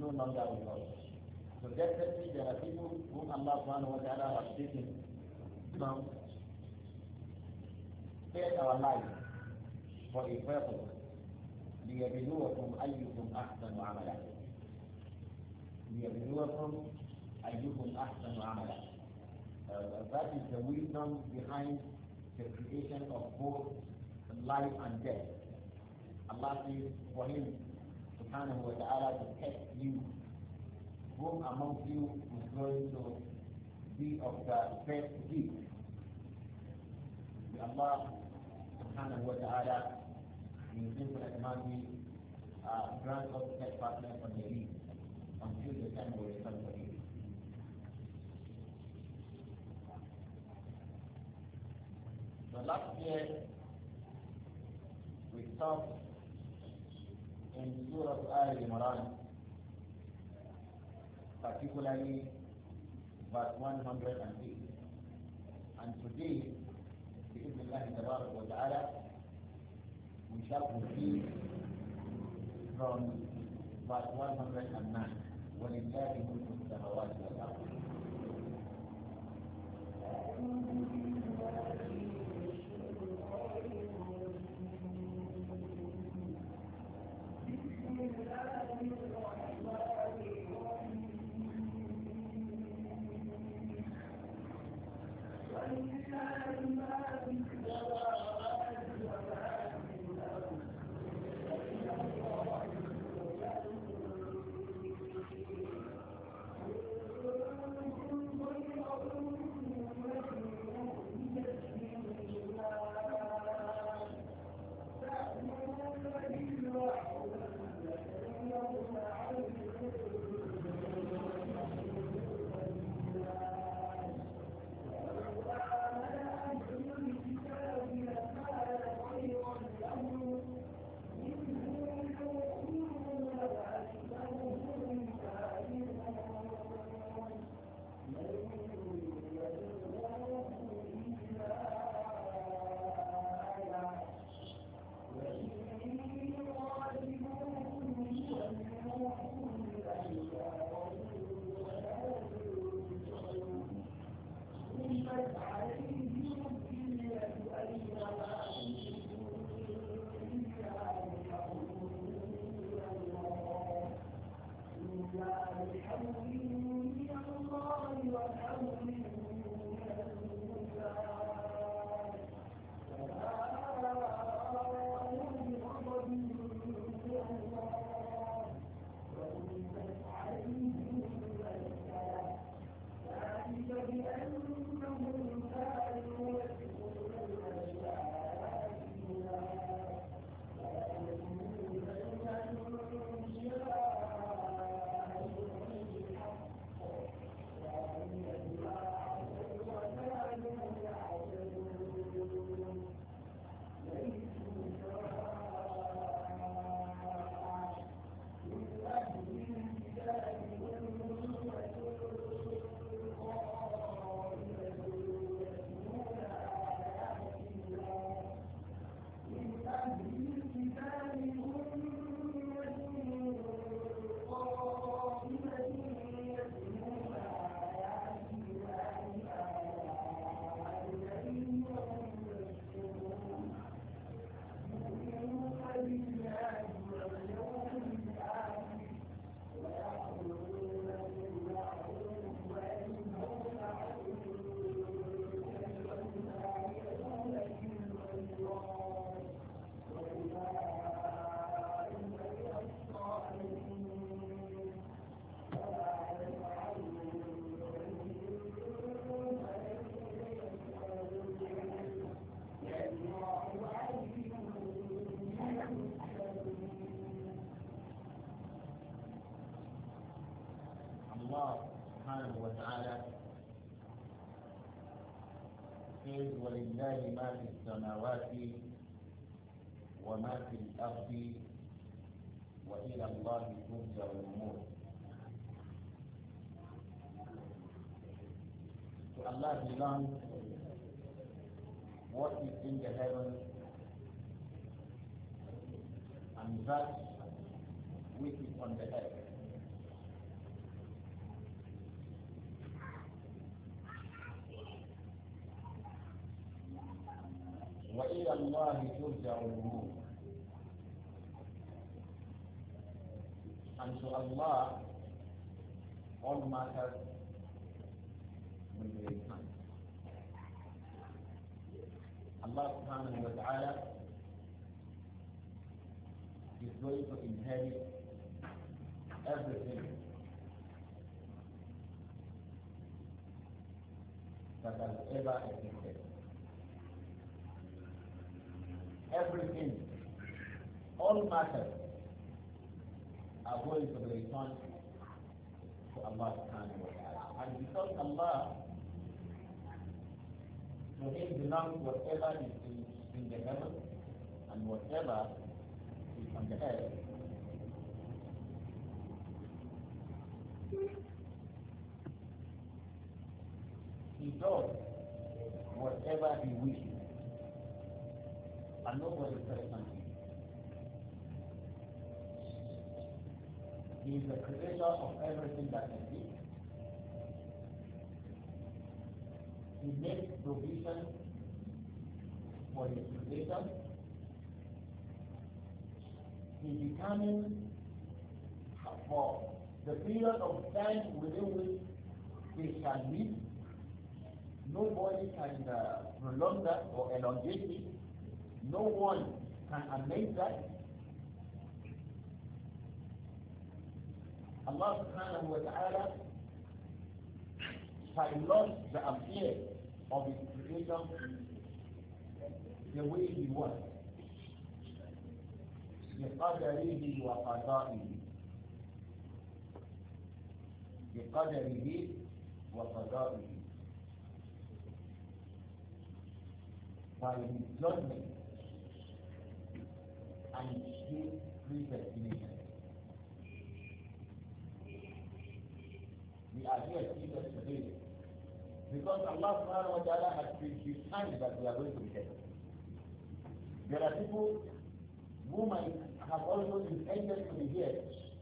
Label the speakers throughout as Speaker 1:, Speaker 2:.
Speaker 1: no longer with us. So definitely there are people whom Allah subhanahu wa ta'ala has taken from, spared our life for a purpose. ليبلوكم أيكم أحسن عملا. ليبلوكم أيكم أحسن عملا. That is the wisdom behind the creation of both life and death. Allah says for him, subhanahu wa ta'ala, to test you, whom amongst you is going to be of the best gift. Allah subhanahu wa ta'ala in infinite mercy grant us steadfastness on the lead until the time we return for him. So last year we stopped in Surah Al-Imran, particularly verse 108. And today, بإذن تبارك وتعالى, we shall proceed from verse 109. وَلِلَّهِ مُلْكُ السَّمَاوَاتِ وَالْأَرْضِ. ولله ما في السماوات وما في الأرض وإلى الله ترجع الأمور. To Allah belongs what is in the heavens and that which is on the earth. الله ترجع الأمور. And to Allah all matters will be returned. Allah subhanahu wa ta'ala is going to inherit everything that has ever existed. Everything, all matters are going to be returned to Allah subhanahu wa ta'ala. And because Allah, to Him belongs whatever is in the heaven and whatever is on the earth, He does whatever He wishes, and nobody questions Him. He is the creator of everything that exists. He makes provision for His creation. He determines for the period of time within which they shall live. Nobody can prolong that or elongate it. No one can amend that. Allah subhanahu wa ta'ala pilots the affairs of His creation the way He wants. بقدره وقضائه بقدره وقضائه by His judgment and His predestination. We are here Jesus today because Allah subhanahu wa ta'ala has predetermined that we are going to be here. There are people who might have also intended to be here,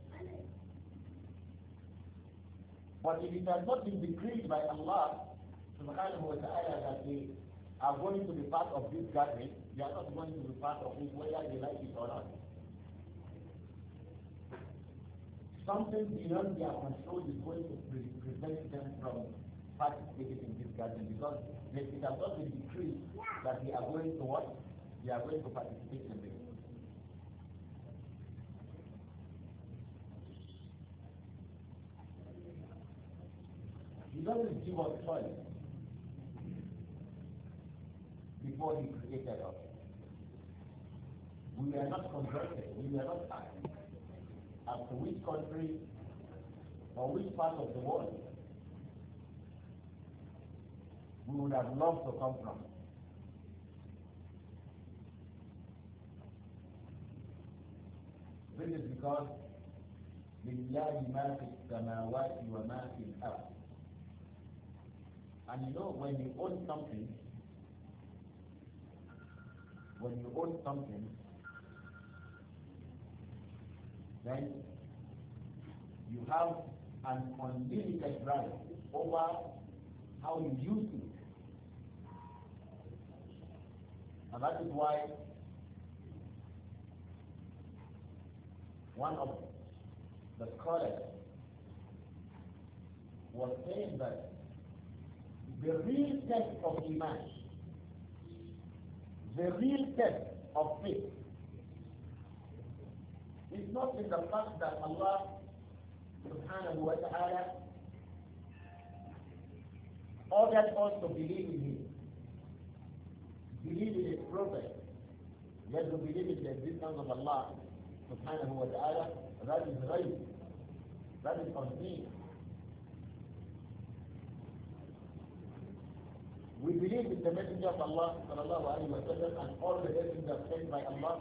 Speaker 1: but if it has not been decreed by Allah subhanahu wa ta'ala that they are going to be part of this gathering, they are not going to be part of it whether they like it or not. Something beyond their control is going to prevent them from participating in this gathering because it has not been decreed that they are going to what? They are going to participate in this. He doesn't give us choice before He created us. We were not converted, we were not asked as to which country or which part of the world we would have loved to come from. This is because لله ما في السماوات وما في الأرض. And you know, when you own something, then you have an unlimited right over how you use it. And that is why one of the scholars was saying that the real test of Iman, the real test of faith, is not in the fact that Allah subhanahu wa ta'ala ordered us to believe in Him, believe in His Prophet, yet to believe in the existence of Allah subhanahu wa ta'ala. That is right, that is unseen. We believe in the Messenger of Allah sallallahu alayhi wa sallam and all the messengers sent by Allah.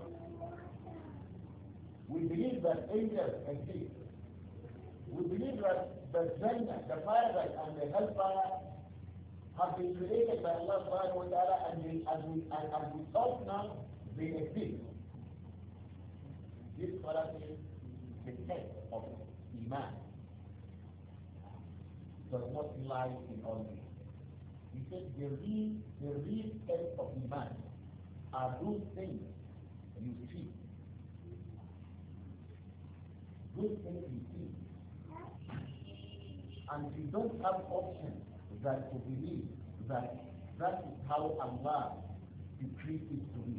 Speaker 1: We believe that angels exist. We believe that the Jannah, the paradise and the hellfire have been created by Allah subhanahu wa ta'ala and as we talk now, they exist. This scholar says the test of Iman does not lie in all this. He said the real test of Iman are those things you see. Those things you see. And you don't have option than to believe that that is how Allah decreed it to be.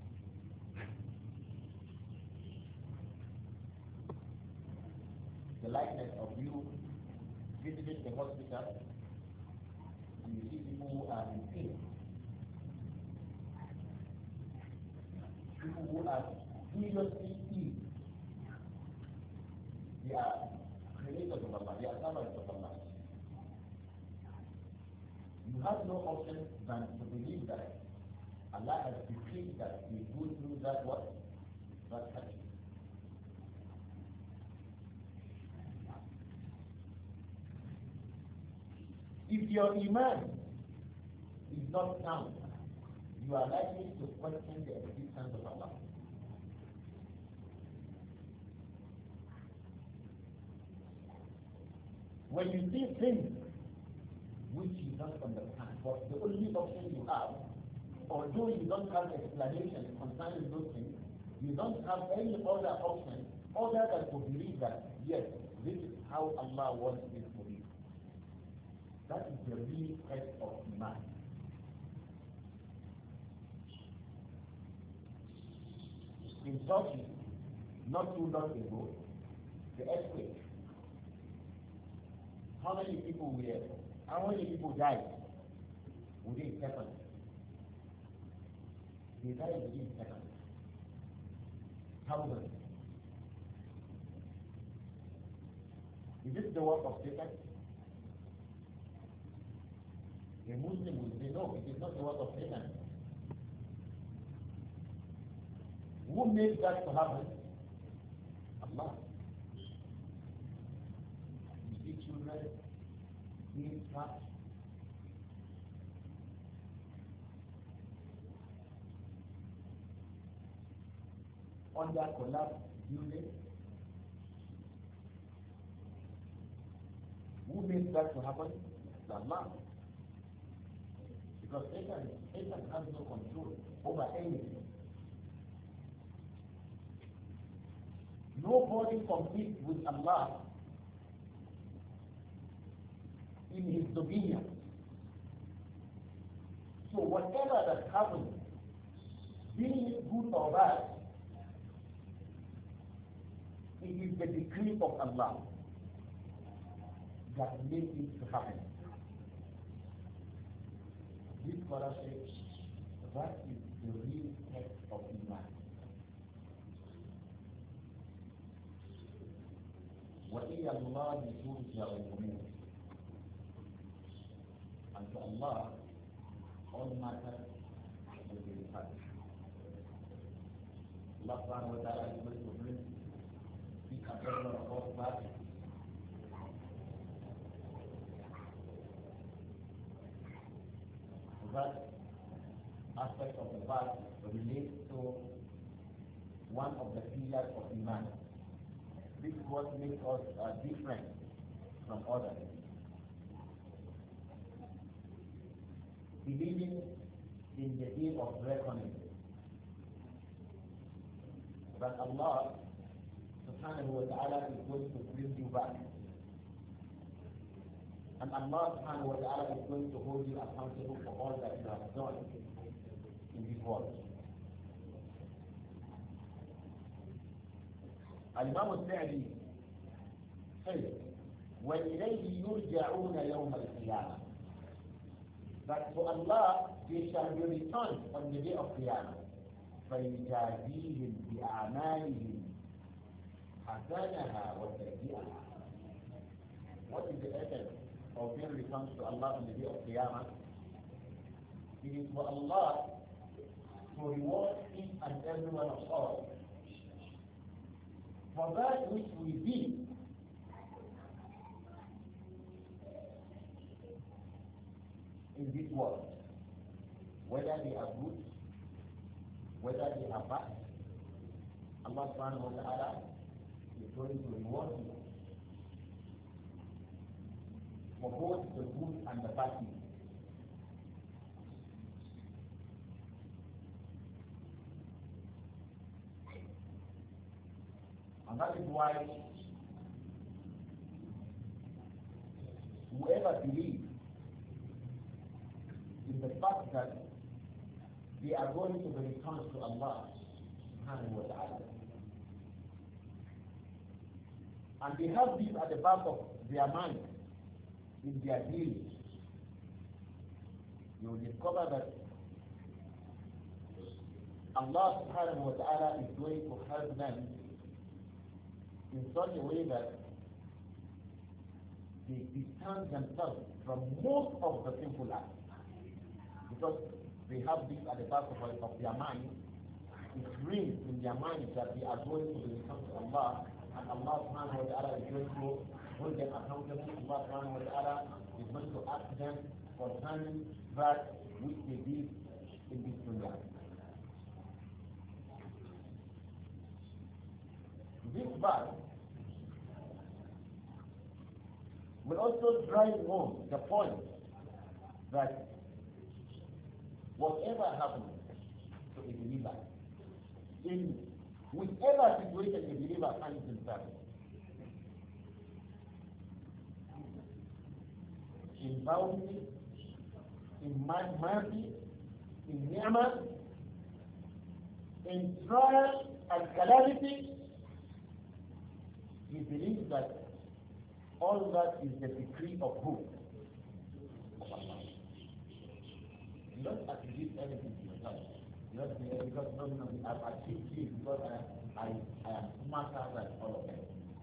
Speaker 1: The likeness of you visiting the hospital and you see people who are in pain. People who are seriously ill. They are creators of Allah, they are servants of Allah. You have no option than to believe that Allah has decreed that we go through that what? That hardship. If your iman is not sound, you are likely to question the existence of Allah. When you see things which you don't understand, but the only option you have, although you don't have explanation concerning those things, you don't have any other option other than to believe that, yes, this is how Allah wants it to be. That is the real test of Iman. In Turkey, not too long ago, the earthquake. How many people were there? How many people died within seconds? They died within seconds. Thousands. Is this the work of Satan? A Muslim will say, no, it is not the work of Satan. Who made that to happen? Allah. You see children being trapped. Under collapsed building. Who made that to happen? Allah. Because Satan has no control over anything. Nobody competes with Allah in his dominion. So whatever that happens, be it good or bad, it is the decree of Allah that made it to happen. This scholarship, that is the real text of Iman. وَإِلَى اللَّهِ تُرْجَعُ الْأُمُورُ. And to Allah, all matters will be returned. Allah subhanahu wa ta'ala is going to bring the control of all matters. That aspect of the verse relates to one of the pillars of Iman. This is what makes us different from others. Believing in the day of reckoning. That Allah subhanahu wa ta'ala is going to bring you back. And Allah subhanahu wa ta'ala is going to hold you accountable for all that you have done in this world. Al-Imam al-Sa'di says, وَإِلَيْهِ يُرْجَعُونَ يَوْمَ الْقِيَامَةِ. That to Allah they shall be returned on the day of Qiyamah. فَيُجَازِيهِمْ بِأَعْمَالِهِمْ حَسَنَهَا وَسَيِّئَهَا. What is the essence of being returned to Allah on the day of Qiyamah? It is for Allah to reward each and every one of us for that which we did in this world, whether they are good, whether they are bad. Allah subhanahu wa ta'ala is going to reward you for both the good and the bad things. And that is why whoever believes in the fact that they are going to be returned to Allah subhanahu wa ta'ala, and they have this at the back of their mind in their dealings, you will discover that Allah subhanahu wa ta'ala is going to help them in such a way that they distance themselves from most of the sinful acts. Because they have this at the back of their mind, it rings in their mind that they are going to return to Allah, and Allah subhanahu wa ta'ala is going to hold them accountable. Allah subhanahu wa ta'ala is going to ask them concerning that which they did in this dunya. This verse will also drive home the point that whatever happens to a believer, in whichever situation a believer finds himself, in bounty, in mercy, in ni'mah, in trial and calamity, he believes that all that is the decree of who? Of Allah. You don't attribute anything to yourself. You don't say, because no, I've achieved this because I am smarter than all of them.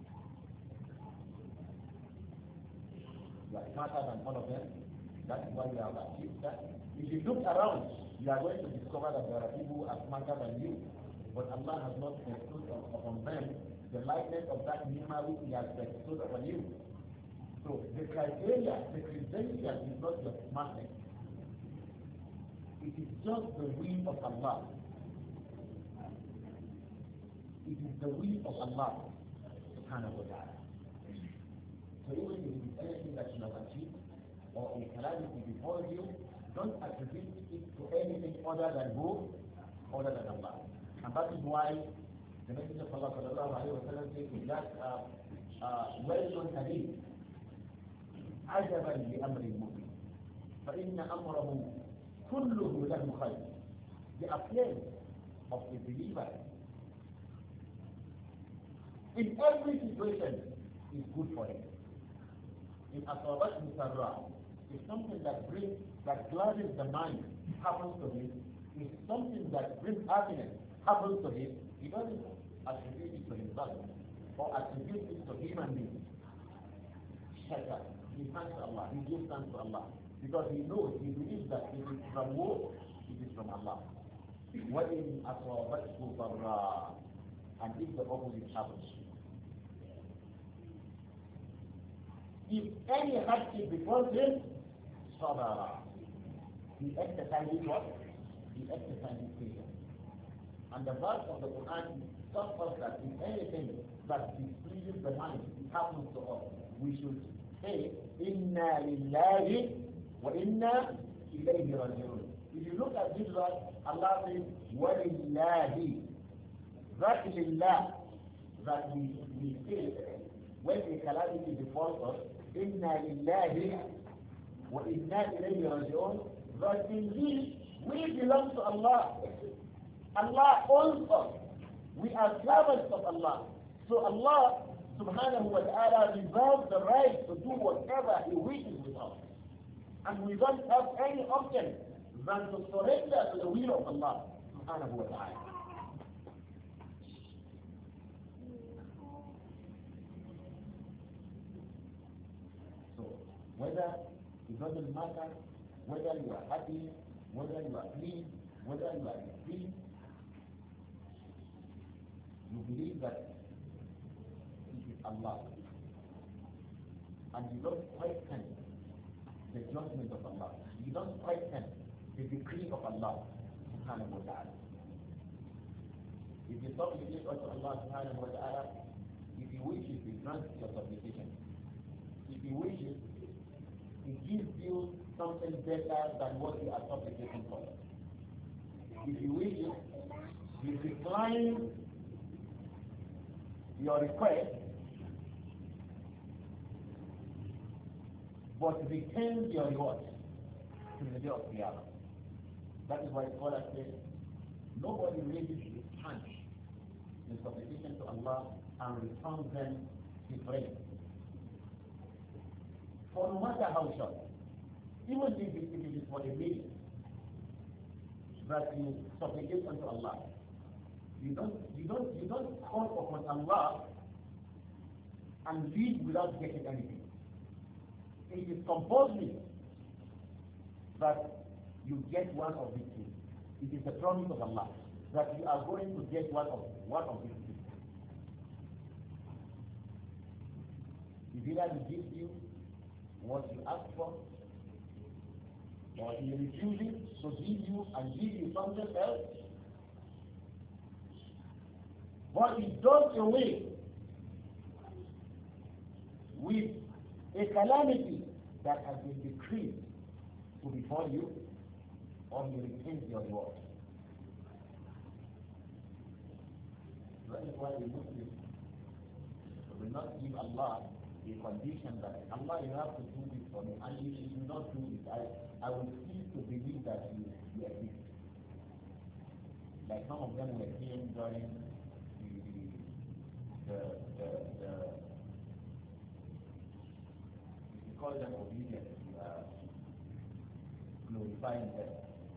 Speaker 1: You are smarter than all of them. That is why you have achieved that. If you look around, you are going to discover that there are people who are smarter than you. But Allah has not bestowed upon them the likeness of that ni'mah which He has bestowed upon you. So the criteria, the credential is not your smartness. It is just the will of Allah. It is the will of Allah subhanahu wa ta'ala. So even if it is anything that you have achieved or a calamity before you, don't attribute it to anything other than who? Other than Allah. And that is why the Messenger of Allah sallallahu alayhi wa sallam says in that well-known hadith, عجبا لأمر المؤمن فإن أمره كله له خير. The affairs of a believer in every situation is good for him. In أصابته سراء, if something that gladdens the mind happens to him, if something that brings happiness happens to him, he doesn't attribute it to himself or attribute it to human beings. Shaka. He thanks Allah, he gives thanks to Allah. Because he knows, he believes that it is from who? It is from Allah. وَإِنْ أَصَابَتْهُ ضَرَّاء, and if the opposite happens. If any hardship befalls him, صَبَرًا, he exercises what? He exercises patience. And the verse of the Quran tells us that if anything that displeases the mind happens to us, we should say, Inna lillahi wa inna ilayhi raji'un. If you look at this verse, Allah says, wa lillahi. That is lillah, that we say when a calamity befalls us, Inna lillahi wa inna ilayhi raji'un. That indeed, we belong to Allah. Allah owns us. We are servants of Allah. So Allah subhanahu wa ta'ala reserves the right to do whatever He wishes with us. And we don't have any option than to surrender to the will of Allah subhanahu wa ta'ala. So whether it doesn't matter whether you are happy, whether you are pleased, whether you are displeased, you believe that it is Allah. And you don't question the judgment of Allah. You don't question the decree of Allah subhanahu wa ta'ala. If you supplicate unto Allah subhanahu wa ta'ala, if He wishes, He grants your supplication. If He wishes, He gives you something better than what you are supplicating for. If He wishes, He declines your request, but retains your reward to the day of Qiyamah. That is why scholars say, nobody raises his hand in supplication to Allah and returns them his praise. For no matter how short, even if it is for a minute, that you supplicate unto Allah, you don't call upon Allah and leave without getting anything. It is compulsory that you get one of these things. It is the promise of Allah that you are going to get one of these things. If either He gives you what you ask for, or He refuses to give you and give you something else, but He does away with a calamity that has been decreed to befall you, or He retains your reward. That is why the Muslims will not give Allah a condition that Allah, you have to do this for me, and if you do not do it, I will cease to believe that you exist. Like some of them were saying during we call them obedience, glorifying them.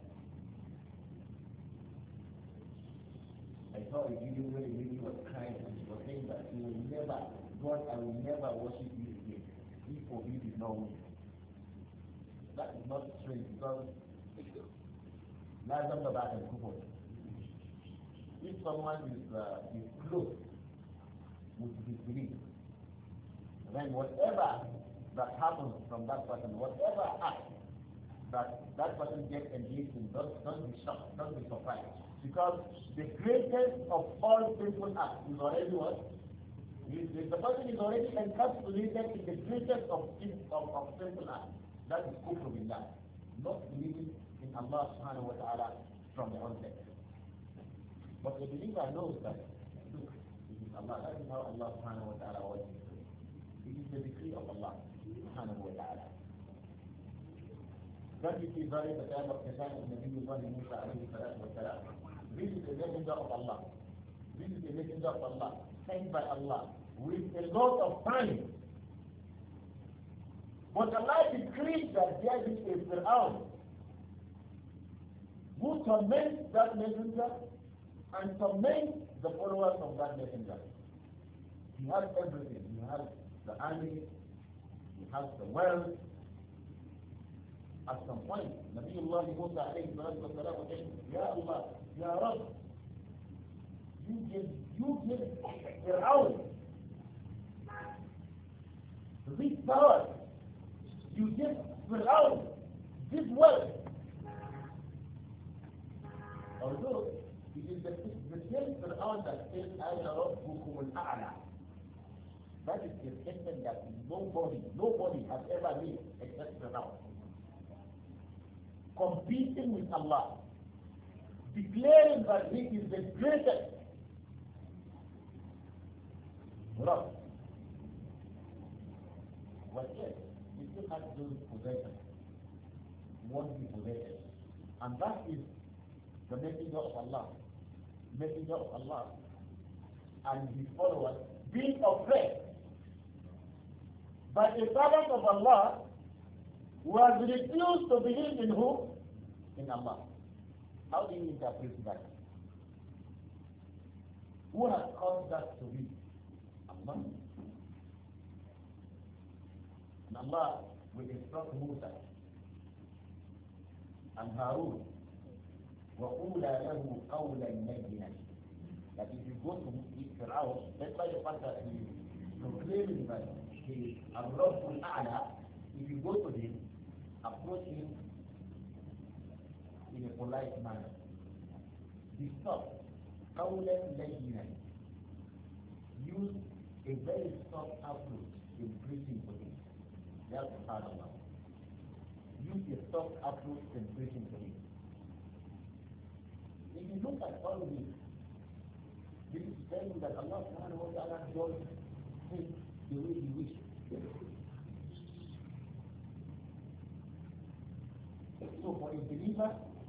Speaker 1: I saw a video where a lady was crying and she was saying that she will never, God, I will never worship you again. If for you is not me. That is not strange because Lazam Babat and Kupo. If someone is close with his belief, then whatever that happens from that person, whatever act that person gets engaged in, don't be shocked, don't be surprised. Because the greatest of all sinful acts is already what? The person is already encapsulated in the greatest of sinful acts. That is kufr billah. Not believing in Allah subhanahu wa ta'ala from the onset. But the believer knows that, look, it is Allah. That is how Allah subhanahu wa ta'ala wants it. It is the decree of Allah subhanahu wa ta'ala. That is the very time of the time of Nabi Musa alayhi salatu wa salam. This is a messenger of Allah. This is a messenger of Allah, sent by Allah, with a lot of time. But Allah decreed that there is a Fir'aun who torments that messenger and torments the followers of that messenger. He has everything. He has the army, he has the wealth. At some point, Nabiullah Musa alayhi salatu wa salam was saying, Ya Allah, Ya Rabb, you give Fir'aun this power, you give Fir'aun this wealth. Although it is the same Fir'aun that says, Ana Rabbukum al-A'la. That is the statement that nobody has ever made except Fir'aun. Competing with Allah, declaring that He is the greatest Rabb. But yet, He still has those possessions, worldly possessions. And that is the messenger of Allah, and his followers being oppressed by a servant of Allah who has refused to believe in who? In Allah. How do you interpret that? Who has caused that to be? Allah. And Allah will instruct Musa and Harun, وَقُولَا لَهُ قَوْلًا لَيِّنًا. That if you go to Fir'aun, despite the fact that he is proclaiming that he is Ar-Rabbul A'la, if you go to him, approach him in a polite manner. Be soft. قَوْلًا لَيِّنًا. Use a very soft approach in preaching to him. That's subhanAllah. Use a soft approach in preaching to him. If you look at all this, This is telling that Allah subhanahu wa ta'ala does things the way He wishes. So for a believer,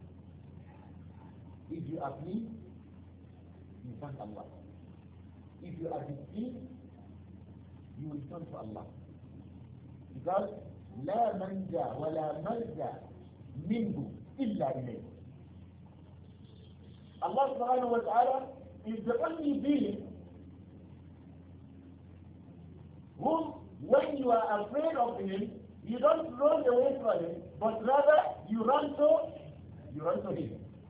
Speaker 1: if you are pleased, you thank Allah. If you are displeased, you will turn to Allah. Because لا منجا ولا ملجا منه إلا إليه. Allah subhanahu wa ta'ala is the only being whom, when you are afraid of Him, you don't run away from Him, but rather you run to Him.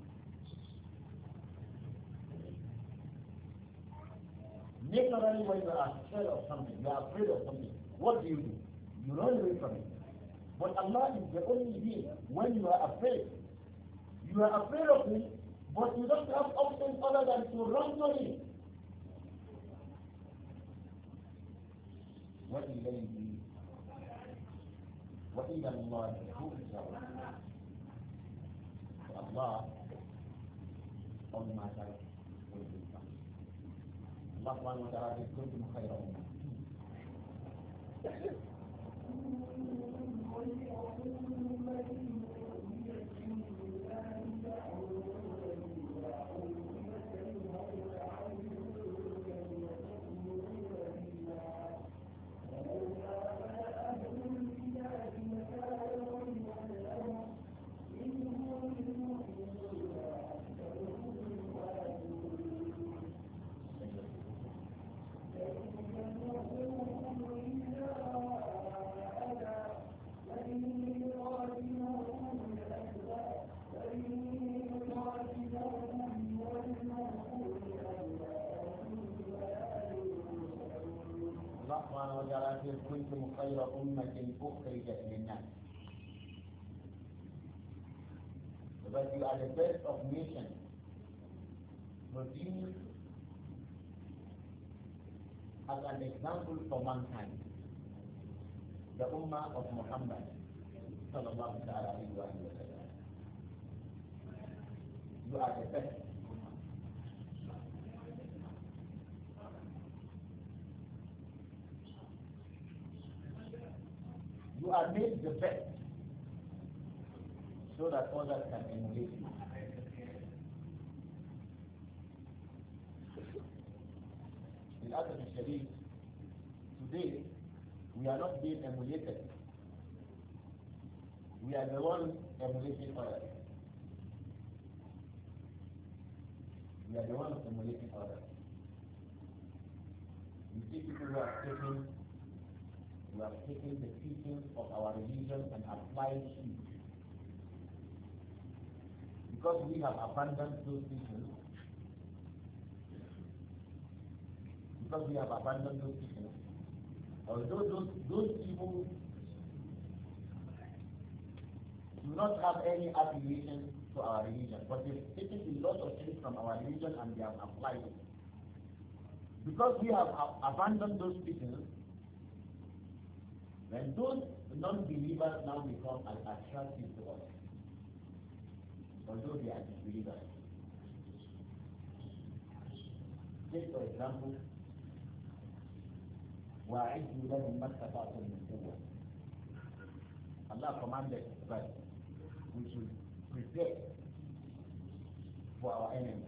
Speaker 1: Naturally, when you are scared of something, you are afraid of something, what do? You run away from it. But Allah is the only being when you are afraid. You are afraid of Him, but you don't have options other than to run to Him. وإليه وإلى الله ترجع. Allah on matter will be done. Allah subhanahu wa ta'ala is going to خير أمة. كنتم خير أمة أخرجت للناس. But you are the best of nations, produced as an example for mankind. The Ummah of Muhammad sallallahu alaihi wasallam. You are the best. You are made the best so that others can emulate you. In Asad al-Sharif, today we are not being emulated. We are the ones emulating others. We are the ones emulating others. You see people who are taking the teachings of our religion and applying it. Because we have abandoned those teachings, although those people do not have any affiliation to our religion, but they've taken a lot of things from our religion and they have applied it. Because we have abandoned those teachings, when those non-believers now become attractive to us, although they are disbelievers. Take for example, وَأَعِدُّوا لَهُمْ مَا اسْتَطَعْتُم مِّن قُوَّةٍ. Allah commanded that we should prepare for our enemies.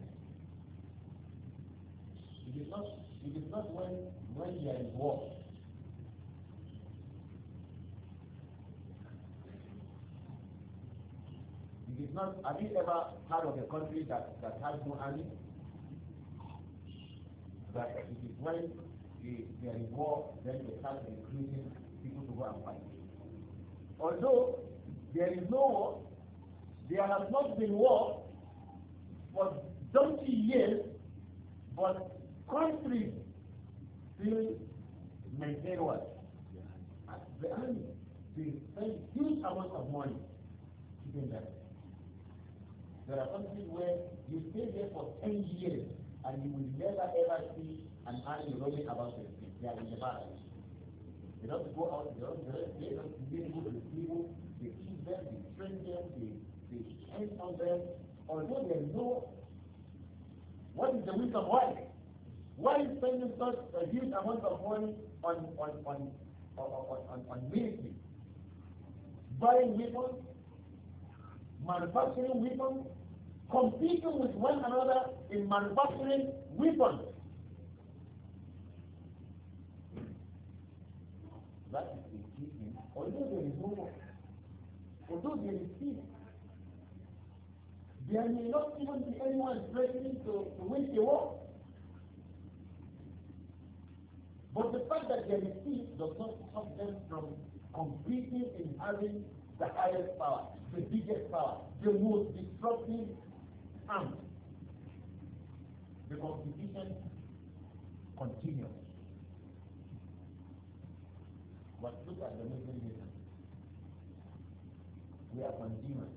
Speaker 1: It is not when they are in war. It is not. Have you ever heard of a country that has no army? That it is when they are in war, then they start recruiting people to go and fight. Although there is no war, there has not been war for donkey years, but countries still maintain what? The army, they spend huge amounts of money keeping them. There are countries where you stay there for 10 years and you will never ever see an army running about the street. They are in the barracks. They don't go out, they don't deal with people, they keep them, they train them, they train on them. Although they know what is the wisdom why. Why is spending such a huge amount of money on military? Buying weapons, manufacturing weapons, competing with one another in manufacturing weapons. That is a teaching. Although there is no war, although there is peace, there may not even be anyone threatening to win the war. But the fact that there is peace does not stop them from competing in having the highest power, the biggest power, the most disruptive arm. The competition continues. But look at the Muslim nation. We are consumers.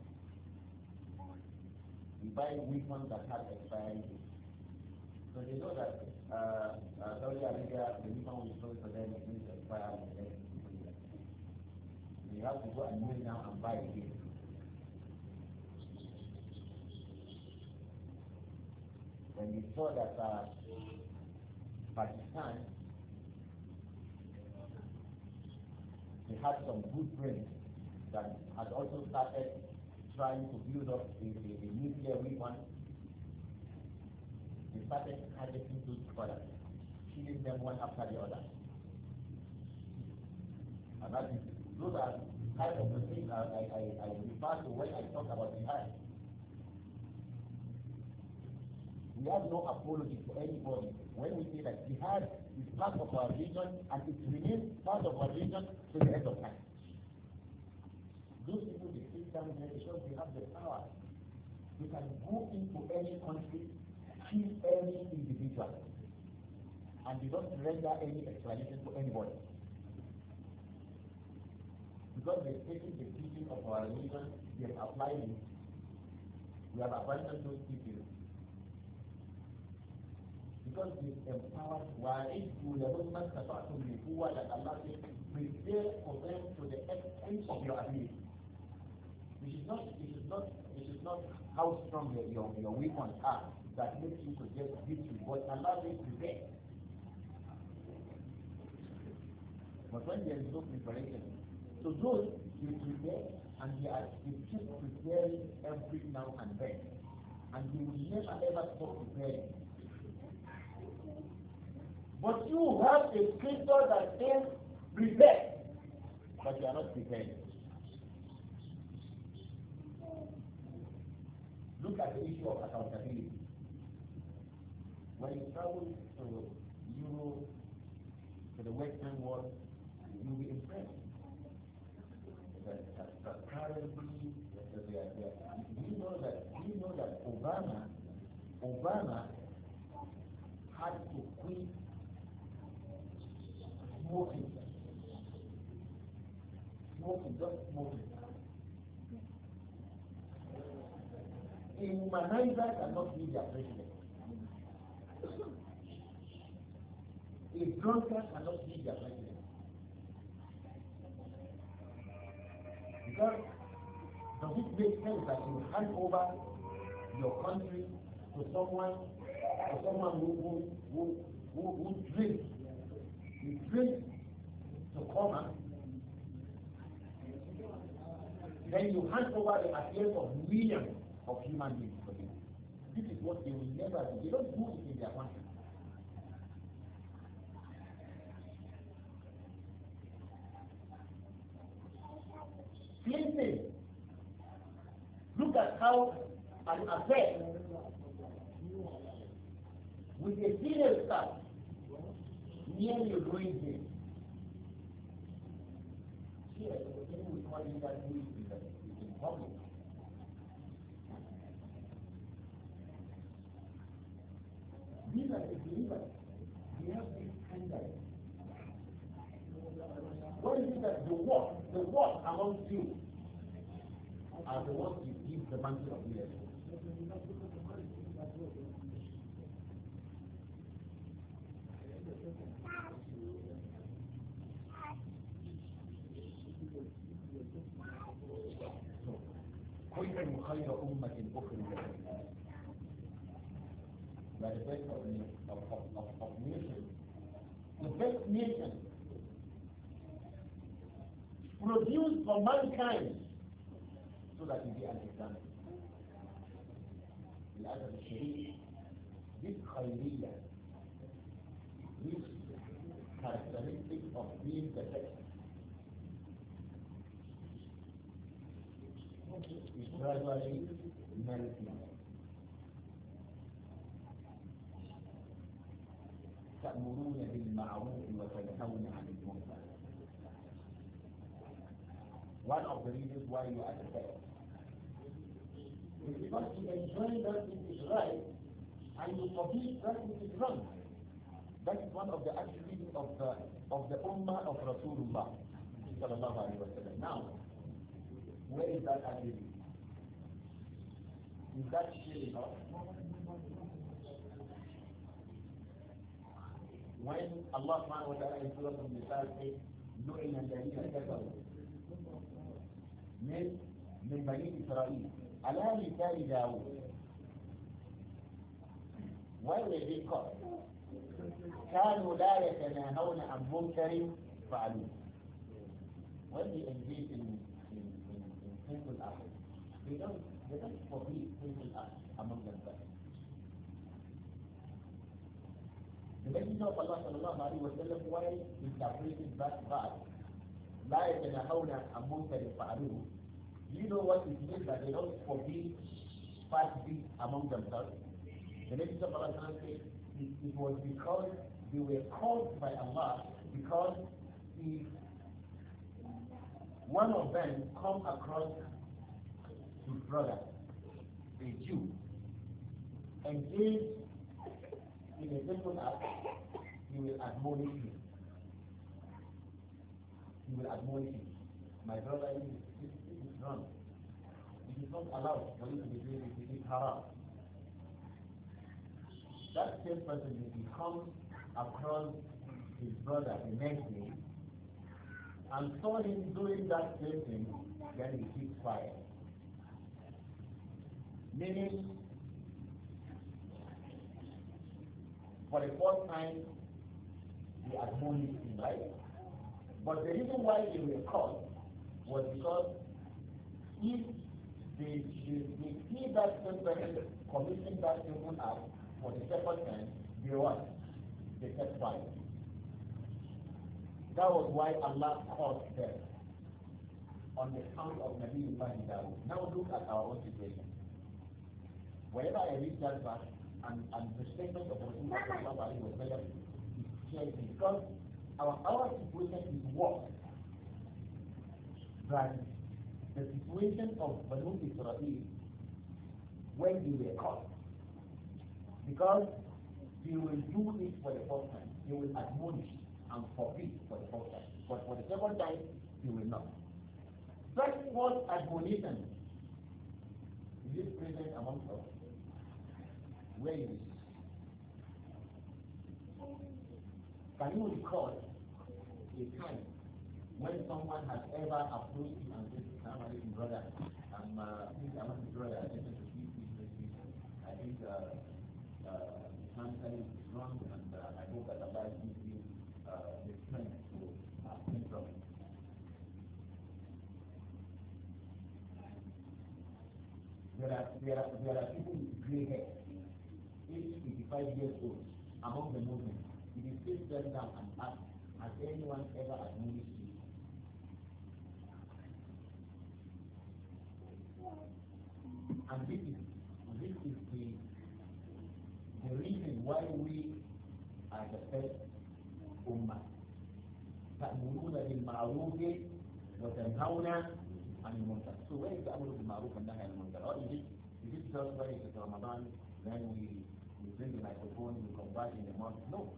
Speaker 1: We buy weapons that have expiry date. So they know that Saudi Arabia, the weapon we sold for them is going to expire in the next 2 years. You have to go and kneel now and buy again. When we saw that Pakistan, they had some good friends that had also started trying to build up a nuclear weapon. They started targeting those products, killing them one after the other. And that is, those are kind of the things I refer to when I talk about jihad. We have no apology to anybody when we say that jihad is part of our religion and it remains part of our religion to the end of time. Those people, they sit down there because they have the power. They can go into any country, kill any individual, and they don't render any explanation to anybody. Because they've taken the teaching of our religion, they have applied it, we have abandoned those teachings. Because they empowered, وَإِذْ لَهُمْ مَنْ تَطَعْتُمْ بِقُوَّةٍ that Allah says, prepare for them to the extent of your ability. It is not how strong your weapons are that makes you to get victory, but Allah says prepare. But when there is no preparation, so those they prepare and they keep preparing every now and then, and they will never ever stop preparing. But you have a scripture that says prepare, but you are not prepared. Look at the issue of accountability. When you travel to Europe, to the Western world, you'll be impressed. That currently, do you know that Obama had to quit smoking, just smoking. A womanizer cannot be their president. A drunkard cannot be their president. Because does it make sense that you hand over your country to someone who drinks? He drinks to coma, then you hand over the affairs of millions of human beings for them. This is what they will never do. They don't do it in their country. Clinton, look at how an affair with a female staff nearly ruined him. Here, people will call you that in public. These are the believers. They have this standard. What is it that the worst amongst you are the ones you give the mantle of leadership? كنتم خير أمة أخرجت للناس We are the best of nations. The best nation produced for mankind so that we be an example. للأسف الشديد this خيرية, this characteristic of being the best is gradually melting. تأمرون بالمعروف وتنهون عن المنكر. One of the reasons why you are the best is because you enjoy that which is right and you forbid that which is wrong. That is one of the attributes of the Ummah of Rasulullah sallallahu alaihi wasallam. Now, where is that attribute? Is that still enough? When Allah subhanahu wa ta'ala in Surah Al-Nisa says, لُعِنَ الَّذِينَ كَفَرُوا من بني إسرائيل على لسان داوود. Why were they caught? كانوا لا يتناهون عن منكر فعلوه. When they engage in sinful acts, they don't forbid sinful acts among themselves. The Messenger of Allah sallallahu alaihi wasallam, while interpreting that verse, لا يتناهون عن منكر فعلوه, you know what it means that they don't forbid bad deeds among themselves? The Messenger of Allah said it was because they were called by Allah, because if one of them come across his brother, a Jew, engaged in a sinful act, he will admonish him. He will admonish him. My brother, this is wrong. It is not allowed for you to be doing it. It is haram. That same person, if he comes across his brother the next day and saw him doing that same thing, then he keeps quiet. Meaning, for the first time, he admonished him, right? But the reason why they were caught was because if they see that same person committing that sinful act for the second time, they what? They kept quiet. That was why Allah caught them on the count of Nabi Ibrahim Dawood. Now look at our own situation. Whenever I read that verse and the statement of Rasulullah is changing, because our situation is worse than the situation of Banu Israel when they were caught. Because they will do it for the first time. They will admonish and forbid for the first time. But for the second time, they will not. That was admonition. Is it present among us? Where is it? Can you recall a time when someone has ever approached you and said, "Assalamu brother, I'm a brother, I think Islam is wrong, and I hope that Allah gives you the strength to think from it." There are people with grey hair, age 85 years old, among the Muslims. If you sit them down and ask, has anyone ever admonished you? And this is the reason why we are the first ummah. تأمرون بالمعروف وتنهون عن المنكر. So where is the أمر بالمعروف والنهي عن المنكر? Or is it just when it's Ramadan, then we bring the microphone, we converse in the mosque? No.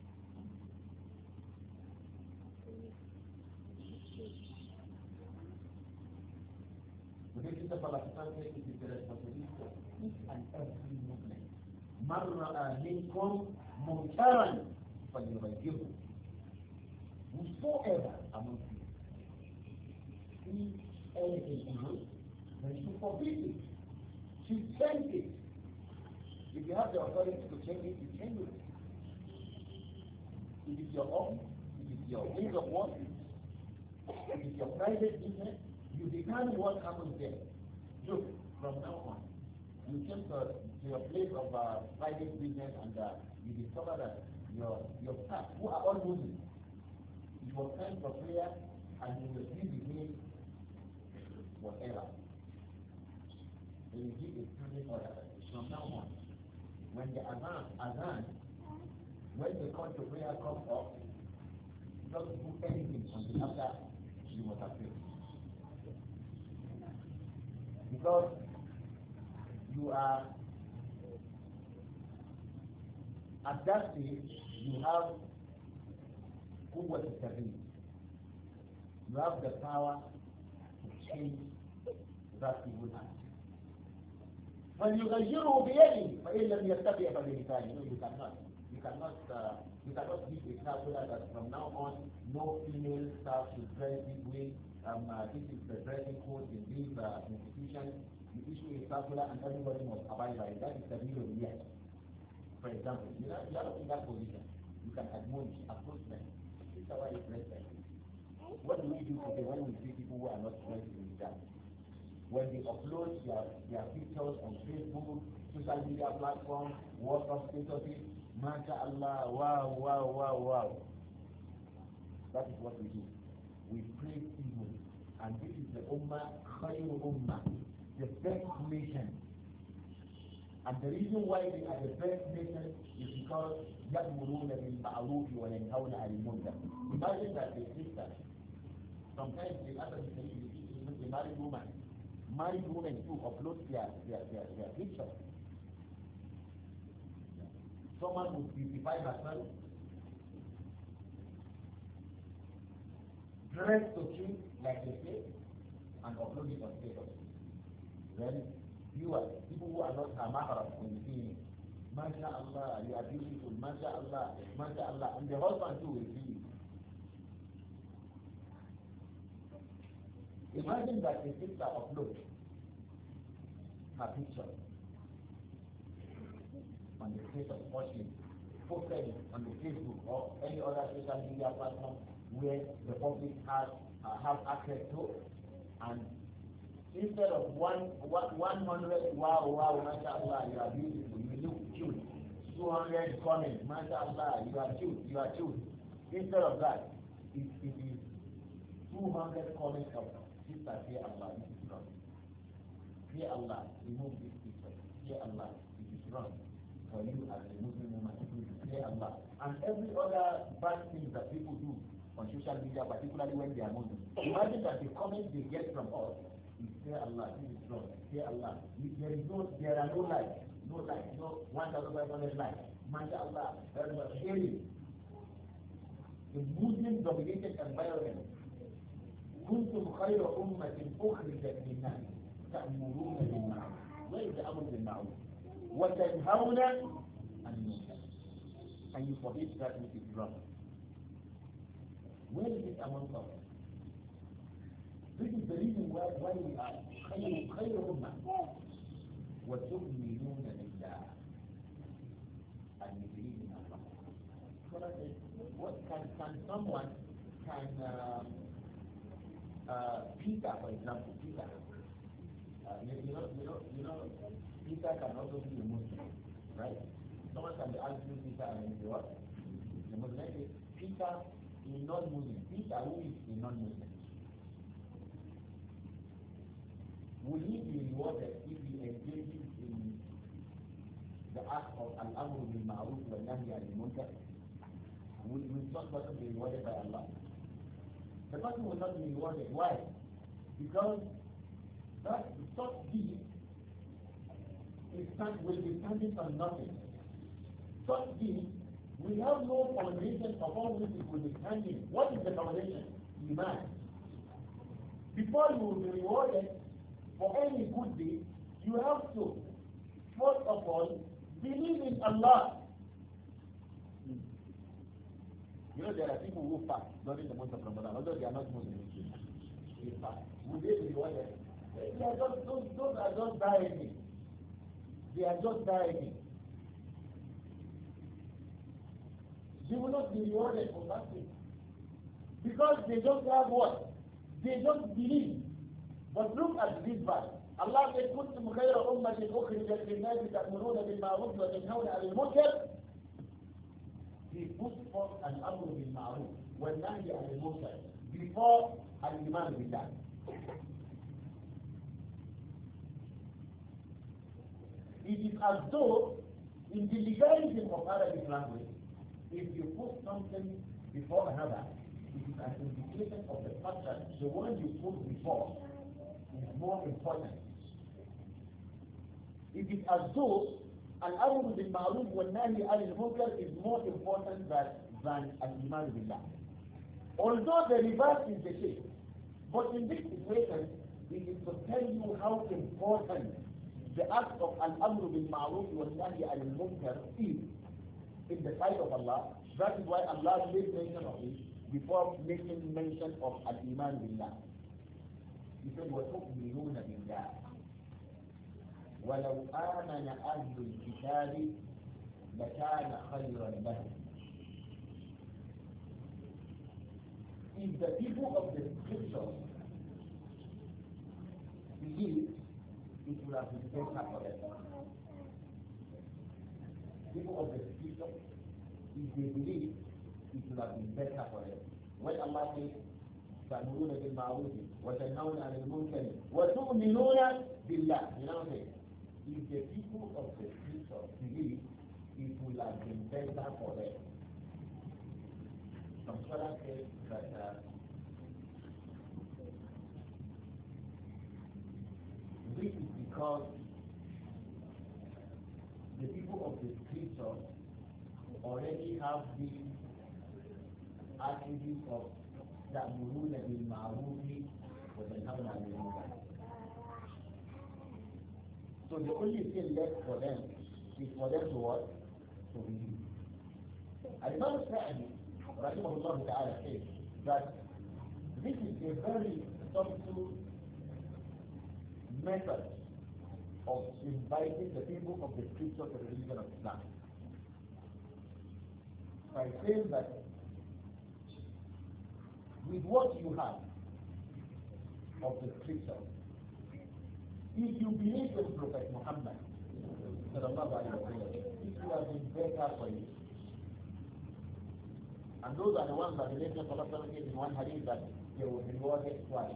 Speaker 1: The Messenger of Allah said it is the responsibility of each and every Muslim. مَنْ رَأَى مِنْكُمْ مُنْكَرًا فَلْيُغَيِّرْهُ. Whosoever among you sees anything evil, then she forbid it. She sent it. If If you have the authority to change it, you change it. It is your office, it is your place of work, it is your private business. You determine what happens there. Look, from now on, you came to your place of private business and you discover that your staff, who are all Muslims, it was time for prayer and you will be between whatever. When you give a standing order, from now on, when the Azan, when the call to prayer comes up, don't do anything until after you must have prayed. Because you are, at that stage, you have quwwat al-tabligh. You have the power to change that evil act. فليغيره بيده فإن لم يستطع فبلسانه. You cannot give a calculator that from now on no female staff should dress this way. This is the dressing code in this institution. You issue a circular and everybody must abide by it. That is the real yes. For example, you are not in that position. You can admonish, approach them. This is how I dress like this. What do we do today when we see people who are not dressed in that? When they upload their pictures on Facebook, social media platforms, WhatsApp statuses, MashaAllah, wow, wow, wow, wow. That is what we do. We praise evil. And this is the Ummah, Khayru Ummah, the best nation. And the reason why they are the best nation is because يَأْمُرُونَ بِالْمَعْرُوفِ وَيَنْهَوْنَ عَنِ الْمُنكَرِ. Imagine that a sister, sometimes they ask us a married woman. Married women too upload their pictures. Someone would beautify herself, dress to kill, like they say, and upload it on status. Then viewers, people who are not her mahram, when you see it, MashaAllah, you are beautiful, MashaAllah, MashaAllah, and the husband too will see it. Imagine that a sister uploads her picture on the face of worship, posted it on the Facebook or any other social media platform where the public have access to, and instead of 100, wow, mashallah, you are beautiful, you look cute, 200 comments, mashallah, you are cute. Instead of that, it is 200 comments of sister, fear Allah, this is wrong. Fear Allah, remove this picture. Fear Allah, it is wrong for you as a Muslim woman to fear Allah. And every other bad thing that people do on social media, particularly when they are Muslim. Imagine that the comments they get from us is fear Allah, this is wrong, fear Allah. There are no likes, no 1,500 likes. MashaAllah, really. In Muslim dominated environment, كنتم خير أمة أخرجت للناس تأمرون بالمعروف. Where is the amr bil ma'ruf? وتنهون عن المنكر. And you forbid that which is wrong. Where is it among us? This is the reason why we are خير أمة وتؤمنون بالله and you believe in Allah. What can someone Peter, for example, Peter. You know, Peter can also be a Muslim, right? Someone can be asking Peter and say what? The Muslim is Peter, a non-Muslim. Peter, who is a non-Muslim? Will he be rewarded if he engages in the act of al-amru bil ma'ruf wa nahy anil munkar? Will such person be rewarded by Allah? The person will not be rewarded. Why? Because that such deed will be standing on nothing. Such deed will have no foundation upon which it will be standing. What is the foundation? Iman. Before you will be rewarded for any good deed, you have to, first of all, believe in Allah. You know, there are people who fast during the month of Ramadan, although they are not Muslims. They fast. Would they be rewarded? Those are just dieting. They are just dieting. they will not be rewarded for that thing. Because they don't have what? They don't believe. But look at this verse. Allah said, كنتم خير أمة أخرجت للناس تأمرون بالمعروف وتنهون عن المنكر. He put forth an amr bil ma'ruf والنهي عن المنكر before al-iman billah. It is as though in the legalism of Arabic language, if you put something before another, it is an indication of the fact that the one you put before is more important. It is as though al-amr bil ma'ruf wal-nahy 'anil munkar is more important than al-iman billah. Although the reverse is the case, but in this situation, it is to tell you how important the act of al-amr bil ma'ruf wal-nahy 'anil munkar is in the sight of Allah. That is why Allah made mention of it before making mention of al-iman billah. He said, وَتُؤْمِنُونَ بِاللَّهِ وَلَوْ آمَنَ أَهْلُ الْكِتَابِ لَكَانَ خَيْرًا لَهُمْ. If the people of the scriptures believe, it would have been better for them. People of the scriptures, if they believe, it would have been better for them. When Allah says, تأمرون بالمعروف وتنهون عن المنكر وتؤمنون بالله. You know what I'm saying? If the people of the scripture believe, it will have been better for them. Some scholars say that this is because the people of the scripture already have the attribute of تأمرون بالمعروف وتنهون عن المنكر. So the only thing left for them is for them to what? To believe. Al-Imam Sa'di, rahimahullah ta'ala, says that this is a very subtle method of inviting the people of the scripture to the religion of Islam. By saying that with what you have of the scripture, if you believe in Prophet Muhammad, it would have been better for you. And those are the ones that the Messenger of Allah gave in one hadith that they were rewarded twice.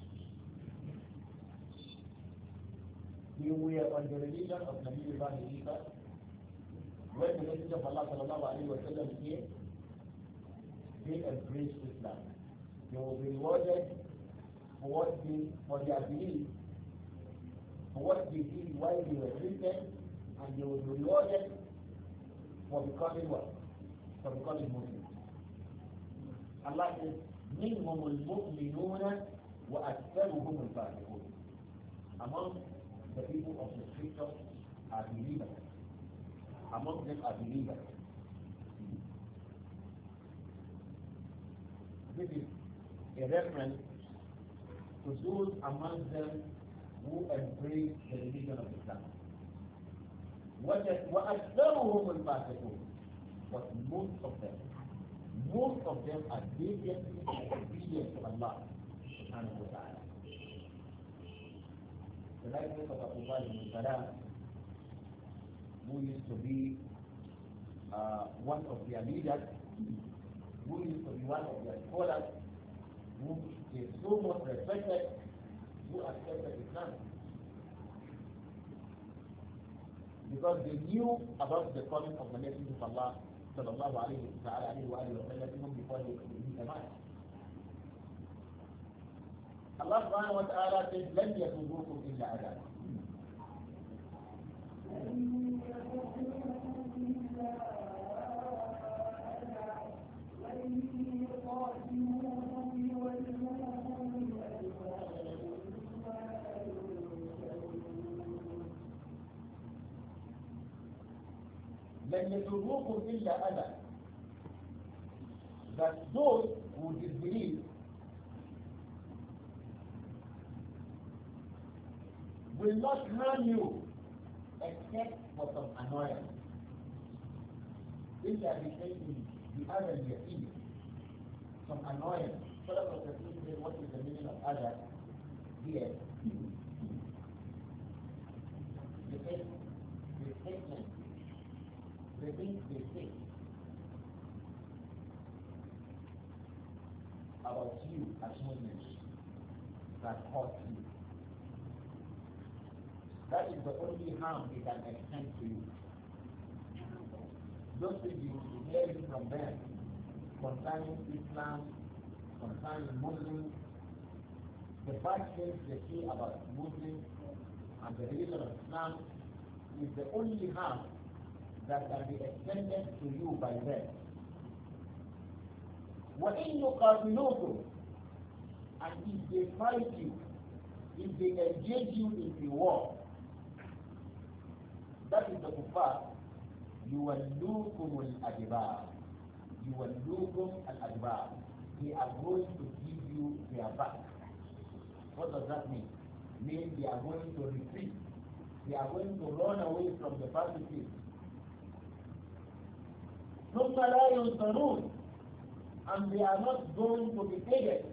Speaker 1: We were on the religion of Nabi Isa. When the Messenger of Allah came, they embraced Islam. They will be rewarded for their belief, for what they did while they were Christians, and they will be rewarded for becoming what? For becoming Muslims. Allah says, مِنْهُمُ الْمُؤْمِنُونَ وَأَكْثَرُهُمُ الْفَاسِقُونَ. Among the people of the scripture are believers. Among them are believers. This is a reference to those among them who embrace the religion of Islam. وَأَكْثَرُهُمُ الْفَاسِقُونَ. But most of them are deviantly obedient to Allah subhanahu wa ta'ala. The likeness of Abu Bakr ibn Salam, who used to be one of their leaders, who used to be one of their scholars, who is so much respected, who accepted Islam. Because they knew about the coming of the Messenger of Allah sallallahu alayhi wa sallam even before he could be a man. Allah subhanahu wa ta'ala says, لَنْ يَخُذُوكُمْ إِلَّا أَذًى. لَنْ يَخُذُوكُمْ إِلَّا أَذًى. That those who disbelieve will not harm you except for some annoyance. إِلَّا بِشَيْءٍ the other yaqeen, some annoyance. First of the thing, what is the meaning of other here? The statement, the things they say about you as Muslims that hurt you. That is the only harm they can extend to you. Those things you hear from them concerning Islam, concerning Muslims, the bad things they say about Muslims and the religion of Islam is the only harm that can be extended to you by them. وَإِنْ يُقَاتِلُوكُمْ, and if they fight you, if they engage you in the war, that is the kuffar, يُوَلُّوكُمُ الْأَدْبَارِ. يُوَلُّوكُمُ الْأَدْبَارِ. They are going to give you their back. What does that mean? Means they are going to retreat. They are going to run away from the battlefield. ثُمَّ لَا يُنْصَرُونَ, and they are not going to be aided.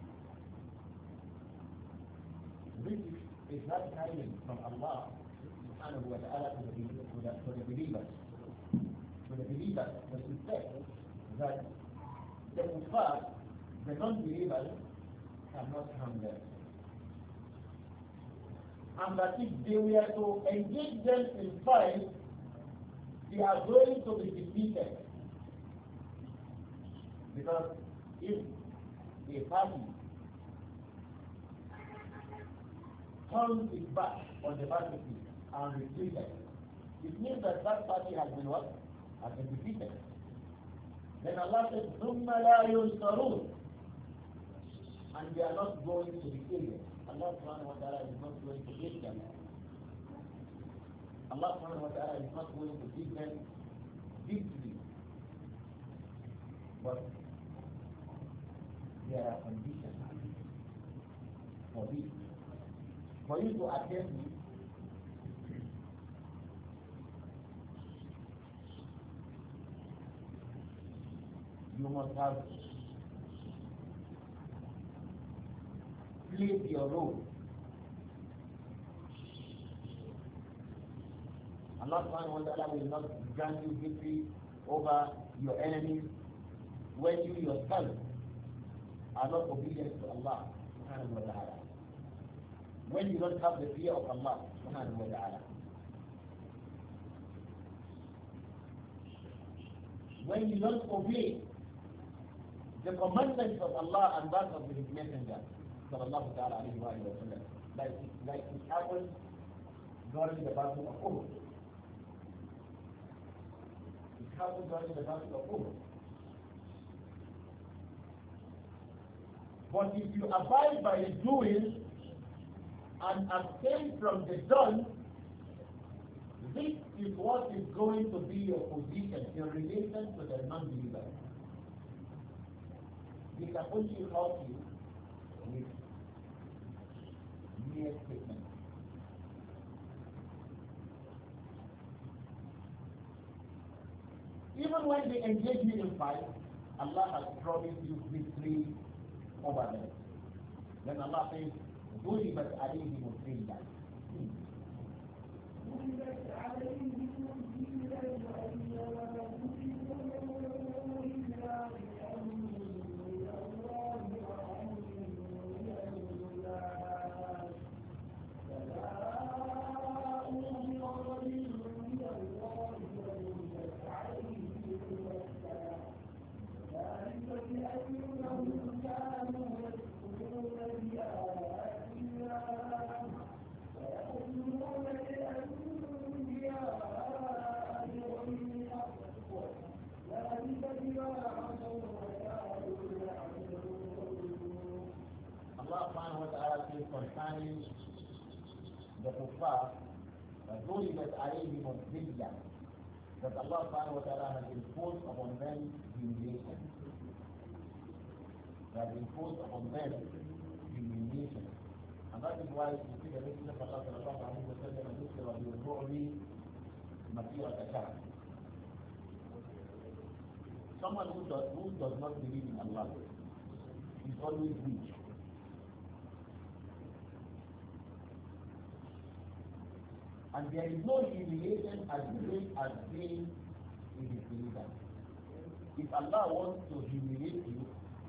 Speaker 1: This is not kindness from Allah subhanahu wa ta'ala to the believers. To the believers, the suspect that the kuffar, the non-believers, cannot harm them. And that if they were to engage them in fight, they are going to be defeated. Because if a party turns its back on the battlefield and retreated, it means that that party has been what? Has been defeated. Then Allah says, ثُمَّ لَا يُنْصَرُونَ, and they are not going to be aided. Allah subhanahu wa ta'ala is not going to aid them. Allah subhanahu wa ta'ala is not going to give them victory. But there are conditions for this. For you to attend this, you must have played your role. Allah subhanahu wa ta'ala will not grant you victory over your enemies when you yourself are not obedient to Allah subhanahu wa ta'ala. When you don't have the fear of Allah subhanahu wa ta'ala. When you don't obey the commandments of Allah and that of His Messenger sallallahu ta'ala alayhi wa sallam, like it happened during the battle of Uhud. It happened during the battle of Uhud. But if you abide by the doing and abstain from the done, this is what is going to be your position in relation to the non-believer. They can only help you with mere statements. Even when they engage you in fight, Allah has promised you victory over them. Then Allah says, ضُرِبَتْ عَلَيْهِمُ الذِّلَّةُ. Concerning the kuffar, ضُرِبَتْ عَلَيْهِمُ الذِّلَّةُ, that Allah subhanahu wa ta'ala has imposed upon them humiliation. Has imposed upon them humiliation. And that is why you see the Messenger of Allah sallallahu alayhi wa sallam ذُكِرَ بِالرُّعْبِ مَسِيرَةَ شَهْرٍ. someone who does not believe in Allah is always weak. And there is no humiliation as great as being a disbeliever. If Allah wants to humiliate you,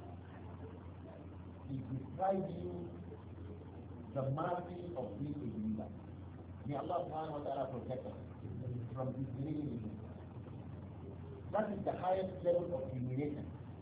Speaker 1: He deprives you the mercy of being a believer. May Allah subhanahu wa ta'ala protect us from disbelieving in Him. That is the highest level of humiliation.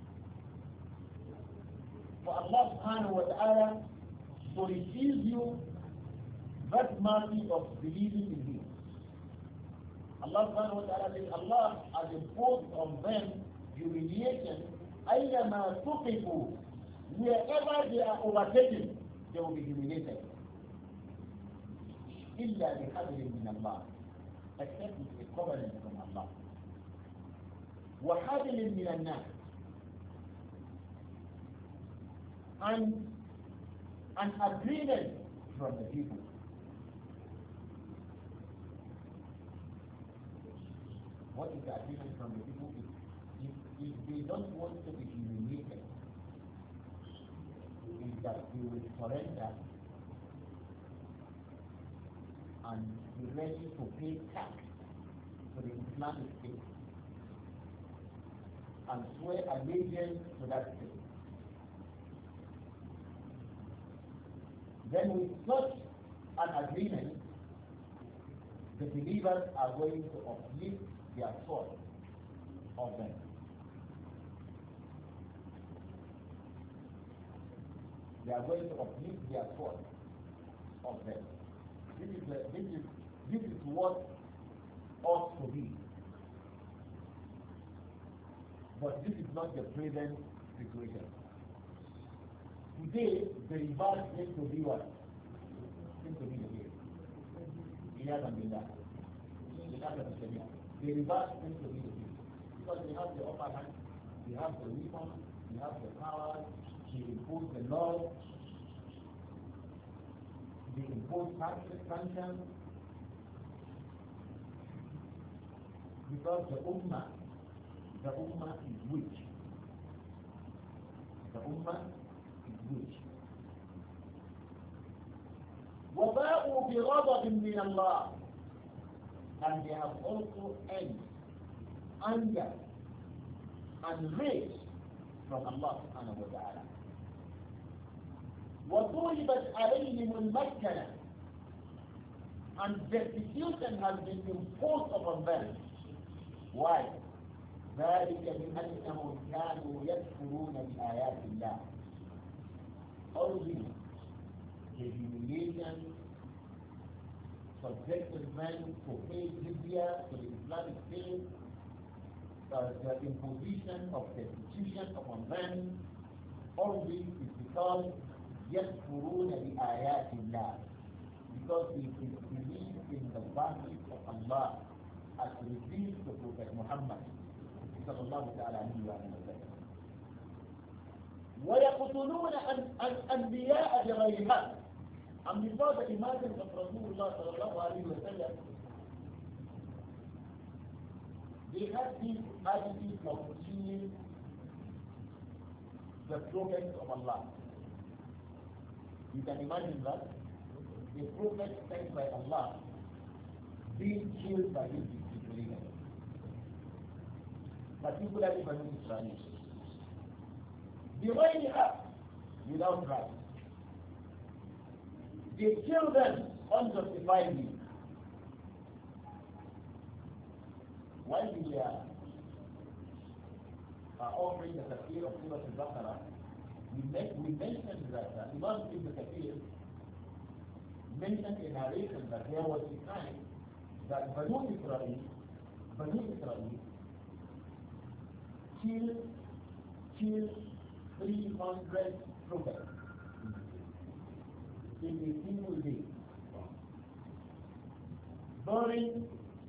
Speaker 1: For Allah subhanahu wa ta'ala to receive you that mercy of believing in Him. Allah subhanahu wa ta'ala says, Allah has imposed on them humiliation, أَيَّمَا تُقِفُوا, wherever they are overtaken, they will be humiliated. إِلَّا بِحَبْلٍ مِّنَ اللَّهِ, except with a covenant from Allah. وَحَبْلٍ مِّنَ النَّاسِ, and an agreement from the people. What is the agreement from the people? If they don't want to be humiliated, is that they will surrender and be ready to pay tax to the Islamic State and swear allegiance to that state. Then with such an agreement, the believers are going to uplift their sword of them. They are going to uplift their sword of them. This is what ought to be. But this is not the present situation. Today, the reverse seems to be what? Seems to be the case. The reverse seems to be the case. Because they have the upper hand, they have the weapon, they have the power, they impose the law, they impose sanctions. Because the Ummah is weak. The Ummah is weak. وَبَاءُوا بِغَضَبٍ مِّنَ اللَّهِ, and they have also earned anger and rage from Allah subhanahu wa ta'ala. وَضُرِبَتْ عَلَيْهِمُ الْمَسْكَنَةُ, and destitution has been imposed upon them. Why? ذلك بأنهم كانوا يكفرون بآيات الله. All these, the humiliation subjected men to pay jizya to the Islamic State, the imposition of destitution upon them, all this is because يكفرون بآيات الله, because they believe in the verses of Allah as revealed to Prophet Muhammad sallallahu alayhi wa sallam. ويقتلون الأنبياء بغير حق. And before the emergence of Rasulullah sallallahu alayhi wa sallam, they had this attitude of killing the prophets of Allah. You can imagine that the prophet sent by Allah being killed by his disbelievers, particularly Banu Israel. بغير حق, without right. They kill them unjustifiably. While we are offering the tafsir of Surah Al-Baqarah, we mentioned that Imam Ibn Kathir mentioned a narration that there was a time that Banu Israel killed 300 prophets in a single day. During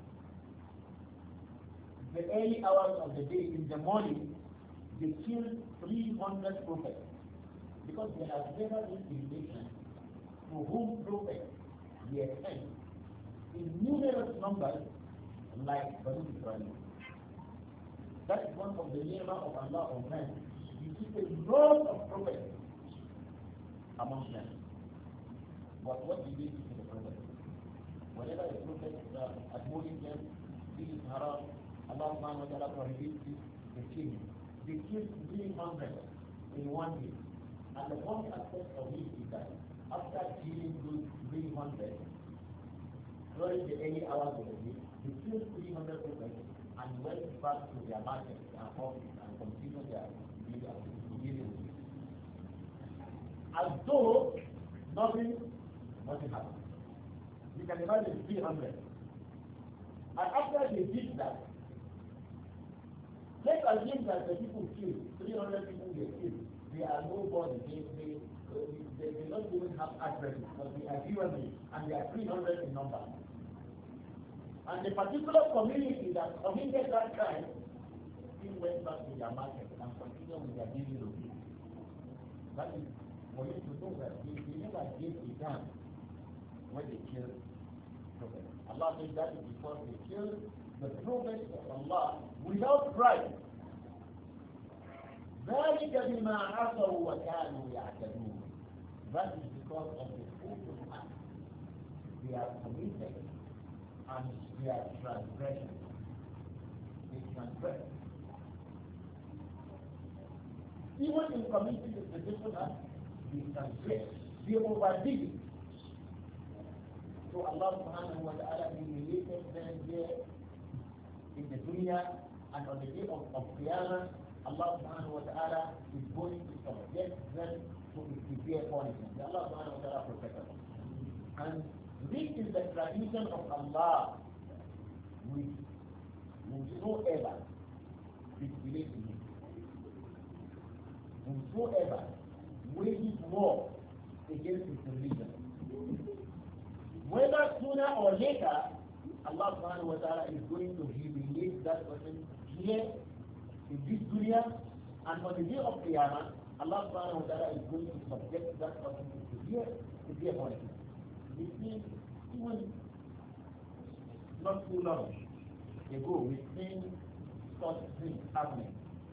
Speaker 1: the early hours of the day, in the morning, they killed 300 prophets, because there has never been indication to whom prophets were sent in numerous numbers like Banu Israel. That is one of the ni'mah of Allah on man. He keeps a lot of prophets among them. But what did they do to the prophet? Whenever a prophet admonished them, this is haram, Allah subhanahu wa ta'ala prohibits it, they kill him. They killed 300 in one day. And the one aspect of it is that after killing those 300, during the early hours of the day, they killed 300 prophets and went back to their market and office and continued their dealing with it. As though nothing happened. You can imagine 300. And after they did that, let's assume that the people killed, 300 people they killed, they are nobody, they don't even have addresses, but they are human, and they are 300 in number. And the particular community that committed that crime still went back to their market and continued with their daily routine. That is for you to know that they never gave a damn when they killed prophets. Allah says that is because they killed the prophets of Allah without pride. ذلك بما عصوا وكانوا يعتدون. That is because of the open act they are committed and their transgression. They transgress. Even in committing the different act, they transgress. They overdid it. So Allah subhanahu wa ta'ala humiliated them here in the dunya, and on the day of Qiyamah, Allah subhanahu wa ta'ala is going to subject them to a severe punishment. Allah subhanahu wa ta'ala protect us. And this is the tradition of Allah with whosoever disbelieves in Him. Whosoever wages war against His religion. Whether sooner or later, Allah subhanahu wa ta'ala is going to humiliate that person here in this dunya, and on the day of Qiyamah, Allah subhanahu wa ta'ala is going to subject that person to severe punishment. We see even not too long ago, we've seen such things happening.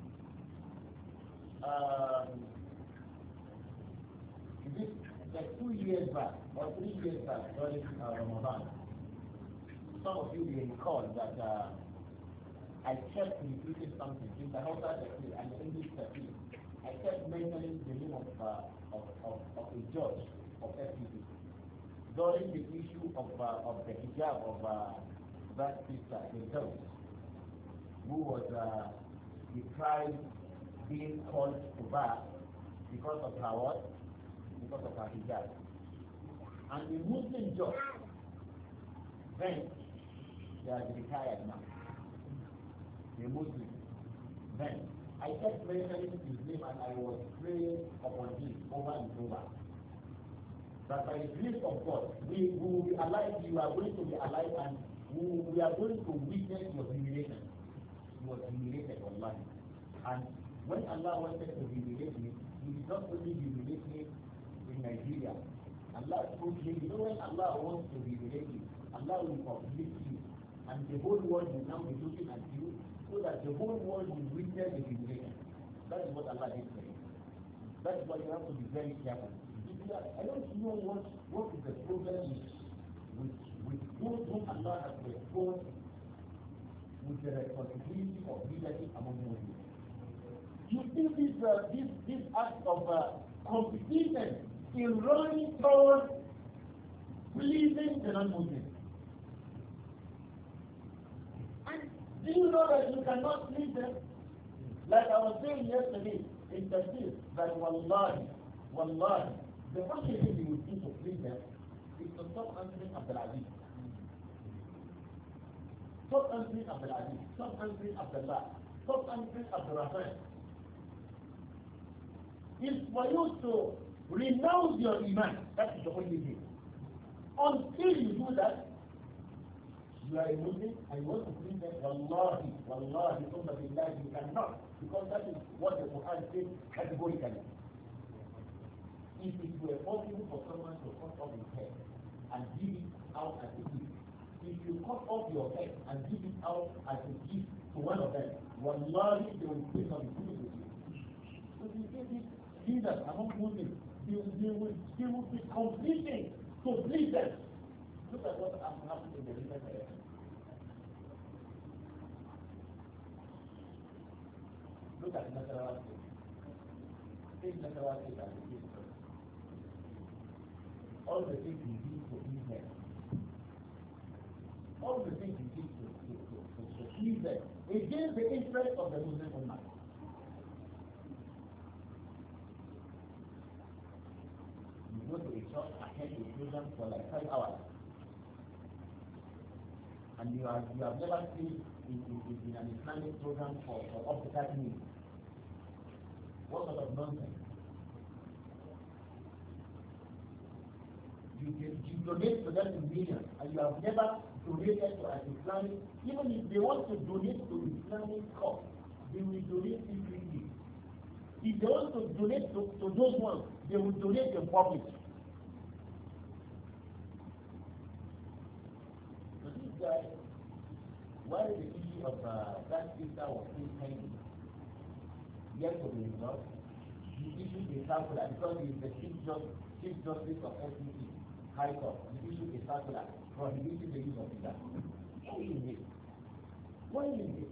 Speaker 1: Like 2 years back, or 3 years back, during Ramadan, some of you will recall that I kept repeating something in the Hausa Tafsir and the English Tafsir. I kept mentioning the name of a judge of FTP during the issue of the hijab of that sister, the judge, who was deprived being called to bar because of her what? Because of her hijab. And the Muslim judge, then they are retired now. The Muslim. Then I kept mentioning his name and I was praying upon him over and over. That by the grace of God, we will be alive, you are going to be alive, and we are going to witness your humiliation. He was humiliated online. And when Allah wanted to humiliate me, He did not only humiliate me in Nigeria. Allah told him, you know, when Allah wants to humiliate you, Allah will uplift you, and the whole world will now be looking at you, so that the whole world will witness the humiliation. That is what Allah did for you. That is why you have to be very careful. I don't know what is the problem with those whom Allah has exposed with the responsibility of leadership among Muslims. You see this act of competition in running towards pleasing the non-Muslims. And do you know that you cannot please them? Like I was saying yesterday in Tafsir, that wallahi, the only thing you will do to please them is to stop answering Abdul Aziz. Stop answering Abdul Aziz. Stop answering Abdullah. Stop answering Abdul Rahman. It's for you to renounce your iman. That is the only thing. Until you do that, you are a Muslim and you want to please them, wallahi, you cannot. Because that is what the Quran says categorically. If it were possible for someone to cut off his head and give it out as a gift, if you cut off your head and give it out as a gift to one of them, wallahi, they will please not be pleased with you. So you see these leaders among Muslims, they will be completing to please them. Look at what has happened in the recent election. Look at Nasarawa State. Take Nasarawa State as a case. All the things he did to please them. All the things he did to please them against the interest of the Muslim Ummah. You go to a church, attend a program for like 5 hours, and you have never seen in an Islamic program for up to 30 minutes. What sort of nonsense? You donate to them in millions, and you have never donated to an Islamic. Even if they want to donate to Islamic cause, they will donate secretly. If they want to donate to those ones, they will donate in public. So this guy, why the issue of that sister was still pending, yet to be resolved, he issued a circular because he is the Chief Justice of FCC, High Court. He issued a circular prohibiting the use of hijab. Why is it? Why is it?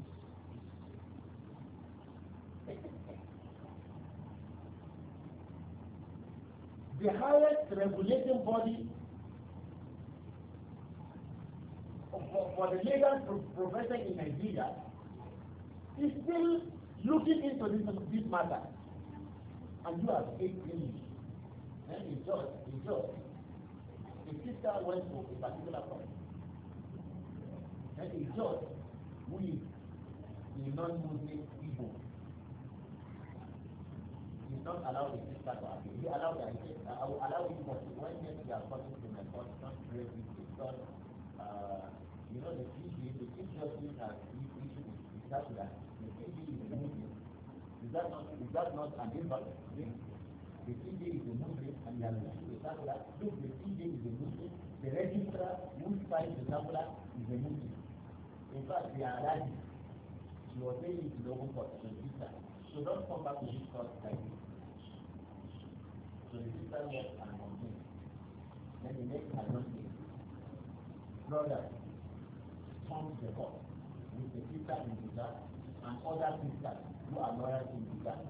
Speaker 1: The highest regulating body for the legal profession in Nigeria is still looking into this matter, and you have 8 English. Then a judge, a sister went to a particular point. Then a judge who is a non-Muslim Igbo is not allowed a sister to appeal. He allowed her. He said, I will allow you, but when they are coming to my court, not raise it because the chief justice has issued the circular. The CJ is a Muslim. Is that not an impact? The CJ is a Muslim, and he has issued the circular. Look, the CJ is a Muslim. The registrar who signs the circular is a Muslim. In fact, they are allied. She was saying it to the open court, the sister. So don't come back to this court like this. So the sister left and complained. Then the next announcement, brother stormed the court with the sister in hijab and other sisters who are lawyers in hijab.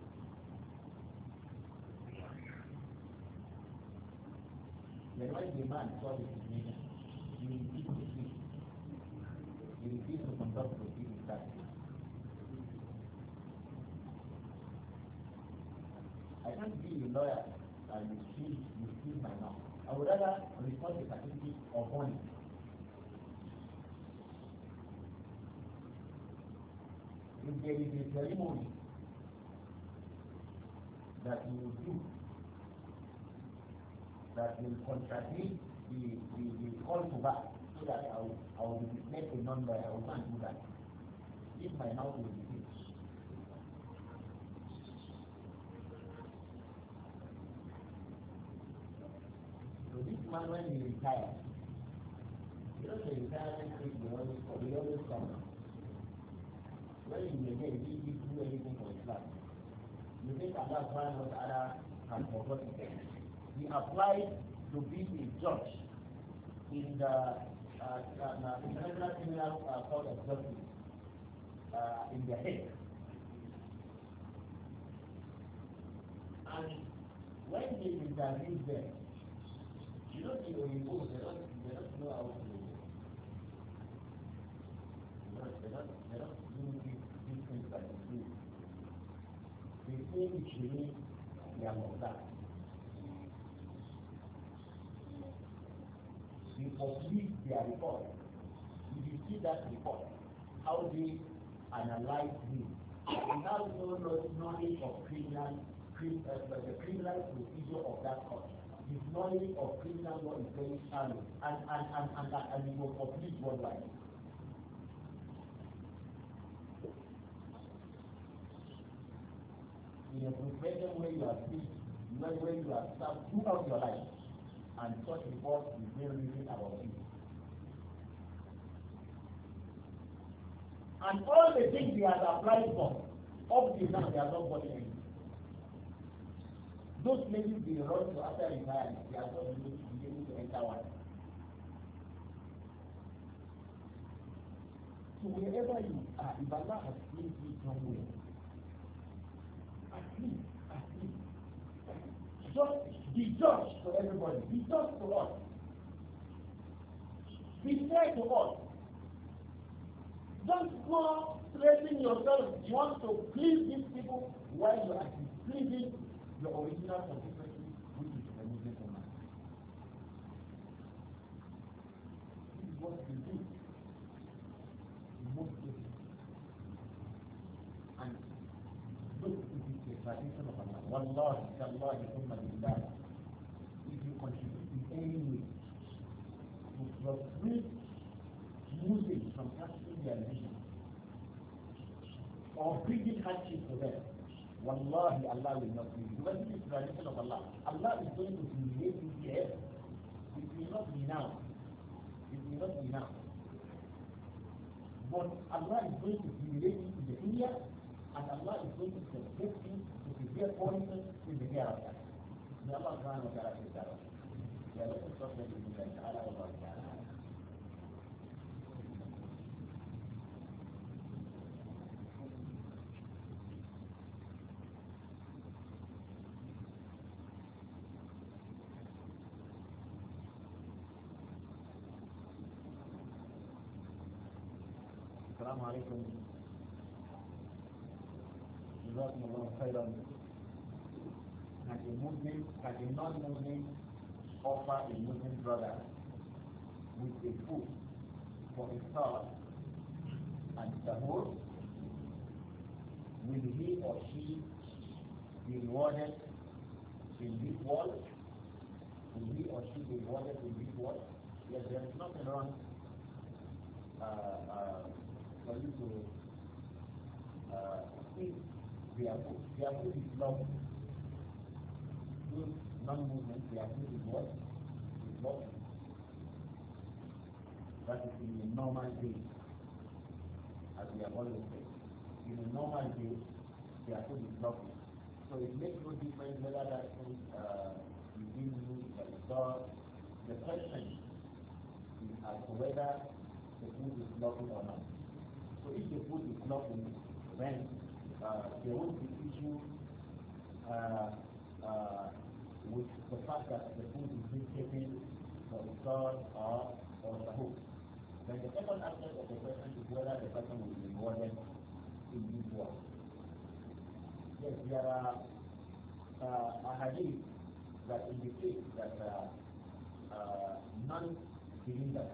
Speaker 1: Then when the man saw the situation, he refused to speak. He refused to conduct proceedings that day. I can't be a lawyer and you steal my mouth. I would rather report the certificate of money. If there is a ceremony that you will do that will contradict the call to back, so that I will be declared a non-lawyer, I will not do that. If my mouth will be fixed. So this man, when he retired, the retirement thing we always come. When you get he didn't do anything for Islam. You think Allah subhanahu wa ta'ala has forgotten him. He applied to be a judge in the International Criminal Court of Justice in The Hague. And when he interviewed them, you know the Oyinbo, they don't know how to do it. They don't do these things that they do. They say it should mean they are not that. They complete their report. If you see that report, how they analyze this. They have no knowledge of the criminal procedure of that court. His knowledge of criminal law is very shallow, and it will complete worldwide. In a profession where you are sick, where you are served throughout your life, and such report is very written about you. And all the things he has applied for, up to now, they are not gotten any. Those places they run to after retirement, they are not able to enter one. So wherever you are, if Allah has placed you somewhere, at least, just be just to everybody, be just to us, be fair to us. Don't go stressing yourself. You want to please these people while you are pleasing your original constituency, which is the Muslim Ummah. This is what you do. Most people. And look, it is the tradition of Allah. Wallahi, tallahi, thumma billah. If you contribute in any way to frustrate Muslims from practicing their religion or bringing hardship to them, wallahi, Allah will not leave you. Because this is the tradition of Allah. Allah is going to humiliate you here. It will not be now. It will not be now. But Allah is going to humiliate you in the dunya, and Allah is going to subject you to severe punishment in the hereafter. May Allah subhanahu wa ta'ala take that off. Let us stop there with Allah wa ta'ala. السلام عليكم. جزاكم الله خيرا. Can a non-Muslim offer a Muslim brother with a food for iftar and sahur? Will he or she be rewarded in this world? Will he or she be rewarded in this world? Yes, there is nothing wrong for you to eat their food. Their food is love. Those non-Muslims, their food is what? Is love. That is in a normal day, as we have always said. In a normal day, their food is lovely. So it makes no difference whether that food is being used by the dog. The question is as to whether the food is lovely or not. So if the food is lovely, then there won't be issue with the fact that the food is being taken for the dog or the hook. Then the second aspect of the question is whether the person will be rewarded in this world. Yes, there are a hadith that indicates that non-believers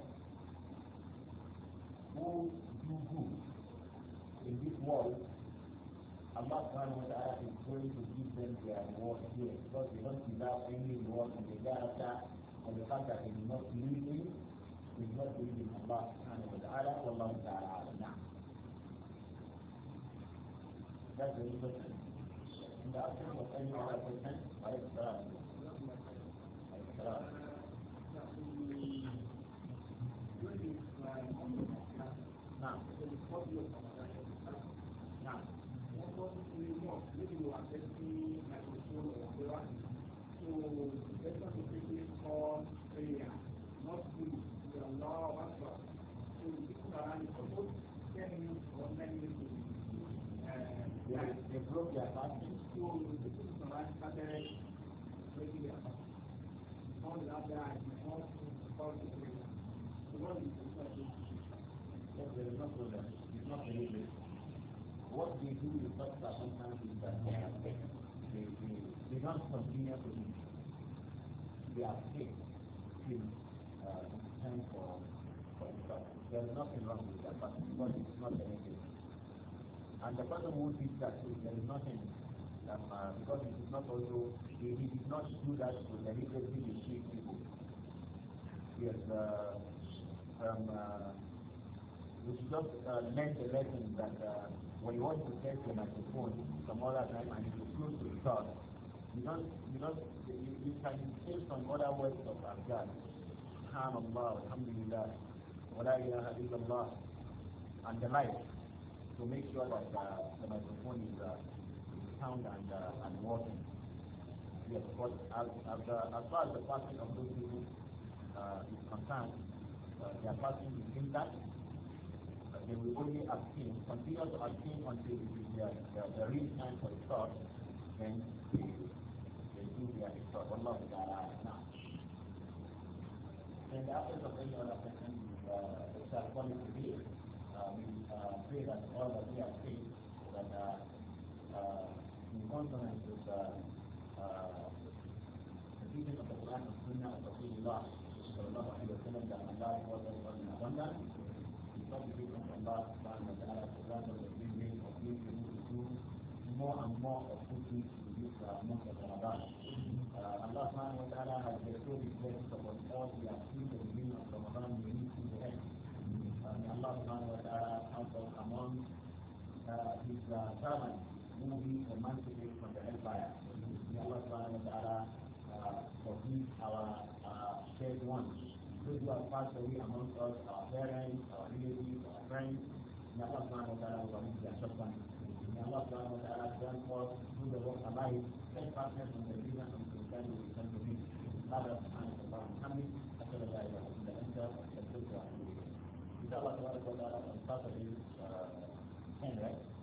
Speaker 1: who do good in this world, Allah subhanahu wa ta'ala is going to give them their reward here because they don't deserve any reward in the hereafter for the fact that they do not believe in Allah subhanahu wa ta'ala. Wallahu ta'ala a'lam. That's the question. In the absence of any other question, alayhi salam. Now, they broke their fasting. Yes, there is no problem. It's not deliberate. What they do in such circumstances is that they don't continue to eat. They are sick till it's time for the fast. There is nothing wrong with that, but it's not anything. And the person who did that, there is nothing that, because it is not also, he did not do that to deliberately deceive people. Yes, we should just learn the lesson that when you want to test the microphone some other time and it's close to the start, you can say some other words of Azkar. Subhanallah, Alhamdulillah, wa la ilaha illallah, and the like. to make sure that the microphone is sound and working. Yes, but as far as the passing of those people is concerned, their passing is intact. They will only abstain, continue to abstain until it is the real time for iftar, then they do their iftar. Allah now. In the absence of any other person, it's a quality today. We pray that all that we have said that in consonance with the teaching of the Quran and Sunnah of Rasulullah sallallahu alaihi wasallam, that Allah was in abundance. We supplicate from Allah subhanahu wa ta'ala to grant us the privilege of being able to do more and more of good things in this month of Ramadan. Allah subhanahu wa ta'ala has bestowed His blessings upon all. We have seen the beginning of Ramadan, we need to the end. Allah subhanahu wa ta'ala count us among His servants who will be emancipated from the hellfire. May Allah subhanahu wa ta'ala forgive our shared ones. Those who have passed away amongst us, our parents, our relatives, our friends, may Allah subhanahu wa ta'ala forgive their shortcomings. May Allah subhanahu wa ta'ala grant us through the work of life, steadfastness from the reason and the time we return to Him. Allah subhanahu wa ta'ala hamid, أشهد أن لا إله إلا أنت أستغفرك وأتوب إليك. إن شاء الله تبارك وتعالى on Saturday, 10, right?